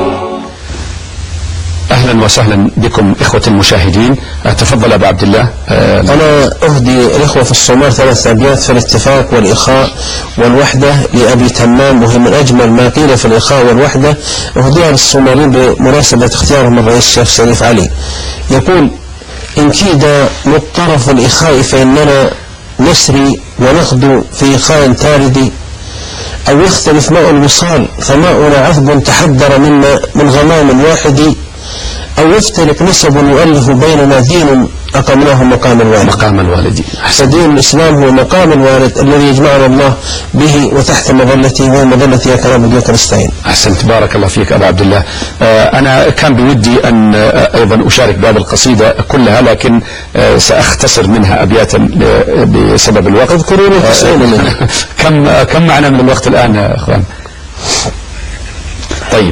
أهلا وسهلا بكم إخوة المشاهدين. تفضل أبا عبد الله. أنا أهدي الإخوة في الصومال ثلاث أبيات في الاتفاق والإخاء والوحدة لأبي تمام، وهي من أجمل ما قيل في الإخاء والوحدة. أهديها للصوماليين بمناسبة اختيارهم الرئيس الشيخ شريف علي. يقول: إن كيد مضطرف الإخاء فإننا نسري ونخدو في إخاء تارد، أو يختلف ماء الوصال فماؤنا عذب تحدر منا من غمام واحد، أو يفترق نسب يؤلف بيننا دين أقمناه مقام الوالد. مقام الوالد. فدين الإسلام هو مقام الوالد الذي يجمعنا الله به وتحت مظلته ومظلته يا كلام وديك نستعين. أحسنت، بارك الله فيك أبا عبد الله. أنا كان بودي أن أيضا أشارك بهذه القصيدة كلها، لكن سأختصر منها أبياتا بسبب الوقت. اذكروني كم كم معنا من الوقت الآن يا أخوان؟ طيب،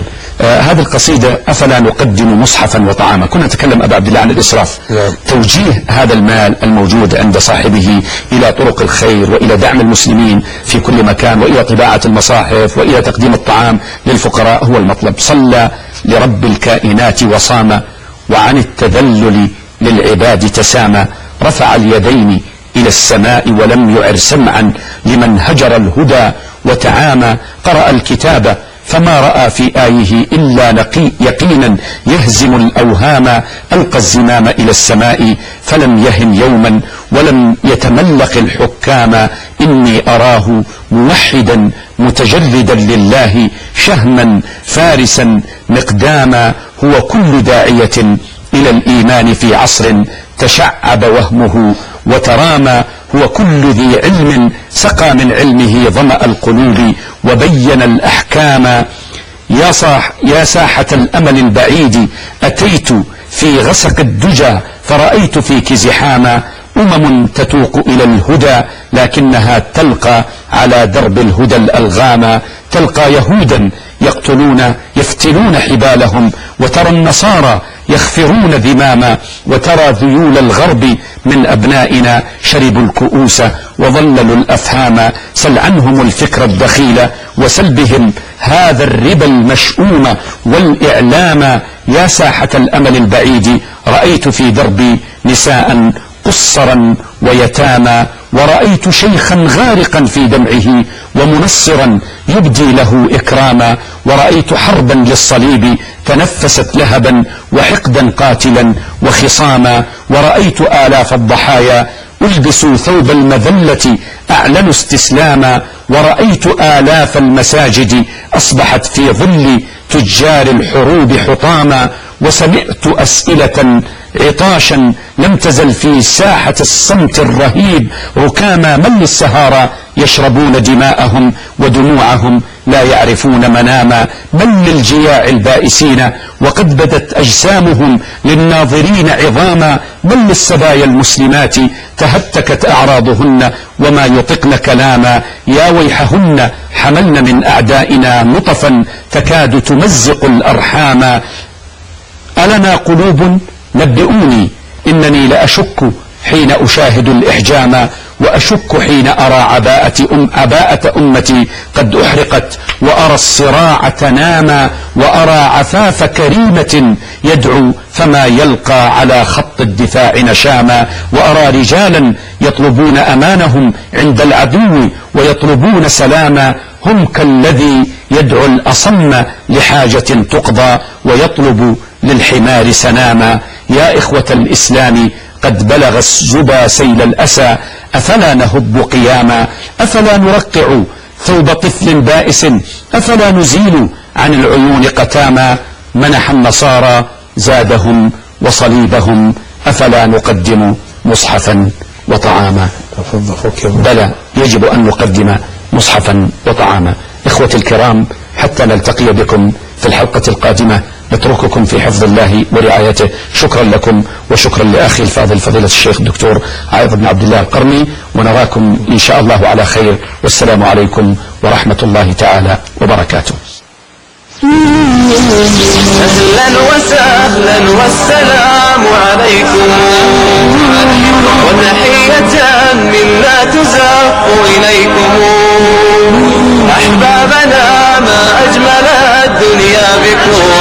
آه هذه القصيدة أفلا نقدم مصحفا وطعاما. كنا نتكلم أبا عبد الله عن الإسراف. نعم. توجيه هذا المال الموجود عند صاحبه إلى طرق الخير وإلى دعم المسلمين في كل مكان وإلى طباعة المصاحف وإلى تقديم الطعام للفقراء هو المطلب. صلى لرب الكائنات وصام وعن التذلل للعباد تسامى. رفع اليدين إلى السماء ولم يعر سمعا لمن هجر الهدى وتعامى. قرأ الكتاب فما رأى في آيه إلا نقي يقينا يهزم الأوهام. ألقى الزمام إلى السماء فلم يهن يوما ولم يتملق الحكام. إني أراه موحدا متجردا لله شهما فارسا مقداما. هو كل داعية إلى الإيمان في عصر تشعب وهمه وترامى. هو كل ذي علم سقى من علمه ظمأ القلوب وبين الأحكام. يا, صاح يا ساحة الأمل البعيد أتيت في غسق الدجى فرأيت فيك زحاما. أمم تتوق إلى الهدى لكنها تلقى على درب الهدى الألغاما. تلقى يهودا يقتلون يفتلون حبالهم وترى النصارى يخفرون ذماما. وترى ذيول الغرب من أبنائنا شربوا الكؤوس وظللوا الأفهام. سل عنهم الفكر الدخيل وسل بهم هذا الربا المشؤوم والإعلام. يا ساحة الأمل البعيد رأيت في دربي نساء قصرا ويتاما. ورأيت شيخا غارقا في دمعه ومنصرا يبدي له إكراما. ورأيت حربا للصليب تنفست لهبا وحقدا قاتلا وخصاما. ورأيت آلاف الضحايا ألبسوا ثوب المذلة أعلنوا استسلاما. ورأيت آلاف المساجد أصبحت في ظل تجار الحروب حطاما. وسمعت أسئلة عطاشا لم تزل في ساحة الصمت الرهيب ركاما. من للسهارى يشربون دماءهم ودموعهم لا يعرفون مناما. من للجياع البائسين وقد بدت أجسامهم للناظرين عظاما. من للسبايا المسلمات تهتكت أعراضهن وما يطقن كلاما. يا ويحهن حملن من أعدائنا نطفا تكاد تمزق الأرحاما. ألنا قلوب نبئوني إنني لأشك حين أشاهد الإحجام. وأشك حين أرى عباءة, أم عباءة أمتي قد أحرقت وأرى الصراع تناما. وأرى عفاف كريمة يدعو فما يلقى على خط الدفاع نشاما. وأرى رجالا يطلبون أمانهم عند العدو ويطلبون سلاما. هم كالذي يدعو الأصم لحاجة تقضى ويطلب للحمار سناما. يا إخوة الإسلام قد بلغ الزبا سيل الأسى أفلا نهب قياما. أفلا نرقع ثوب طفل بائس أفلا نزيل عن العيون قتاما. منح النصارى زادهم وصليبهم أفلا نقدم مصحفا وطعاما. بلى يجب أن نقدم مصحفا وطعاما. إخوتي الكرام حتى نلتقي بكم في الحلقة القادمة نترككم في حفظ الله ورعايته. شكرا لكم وشكرا لأخي الفاضل فضيلة الشيخ الدكتور عايض بن عبد الله القرني. ونراكم إن شاء الله على خير والسلام عليكم ورحمة الله تعالى وبركاته. أهلا وسهلا والسلام عليكم وتحية منا تزق إليكم. أحبابنا ما أجمل الدنيا بكم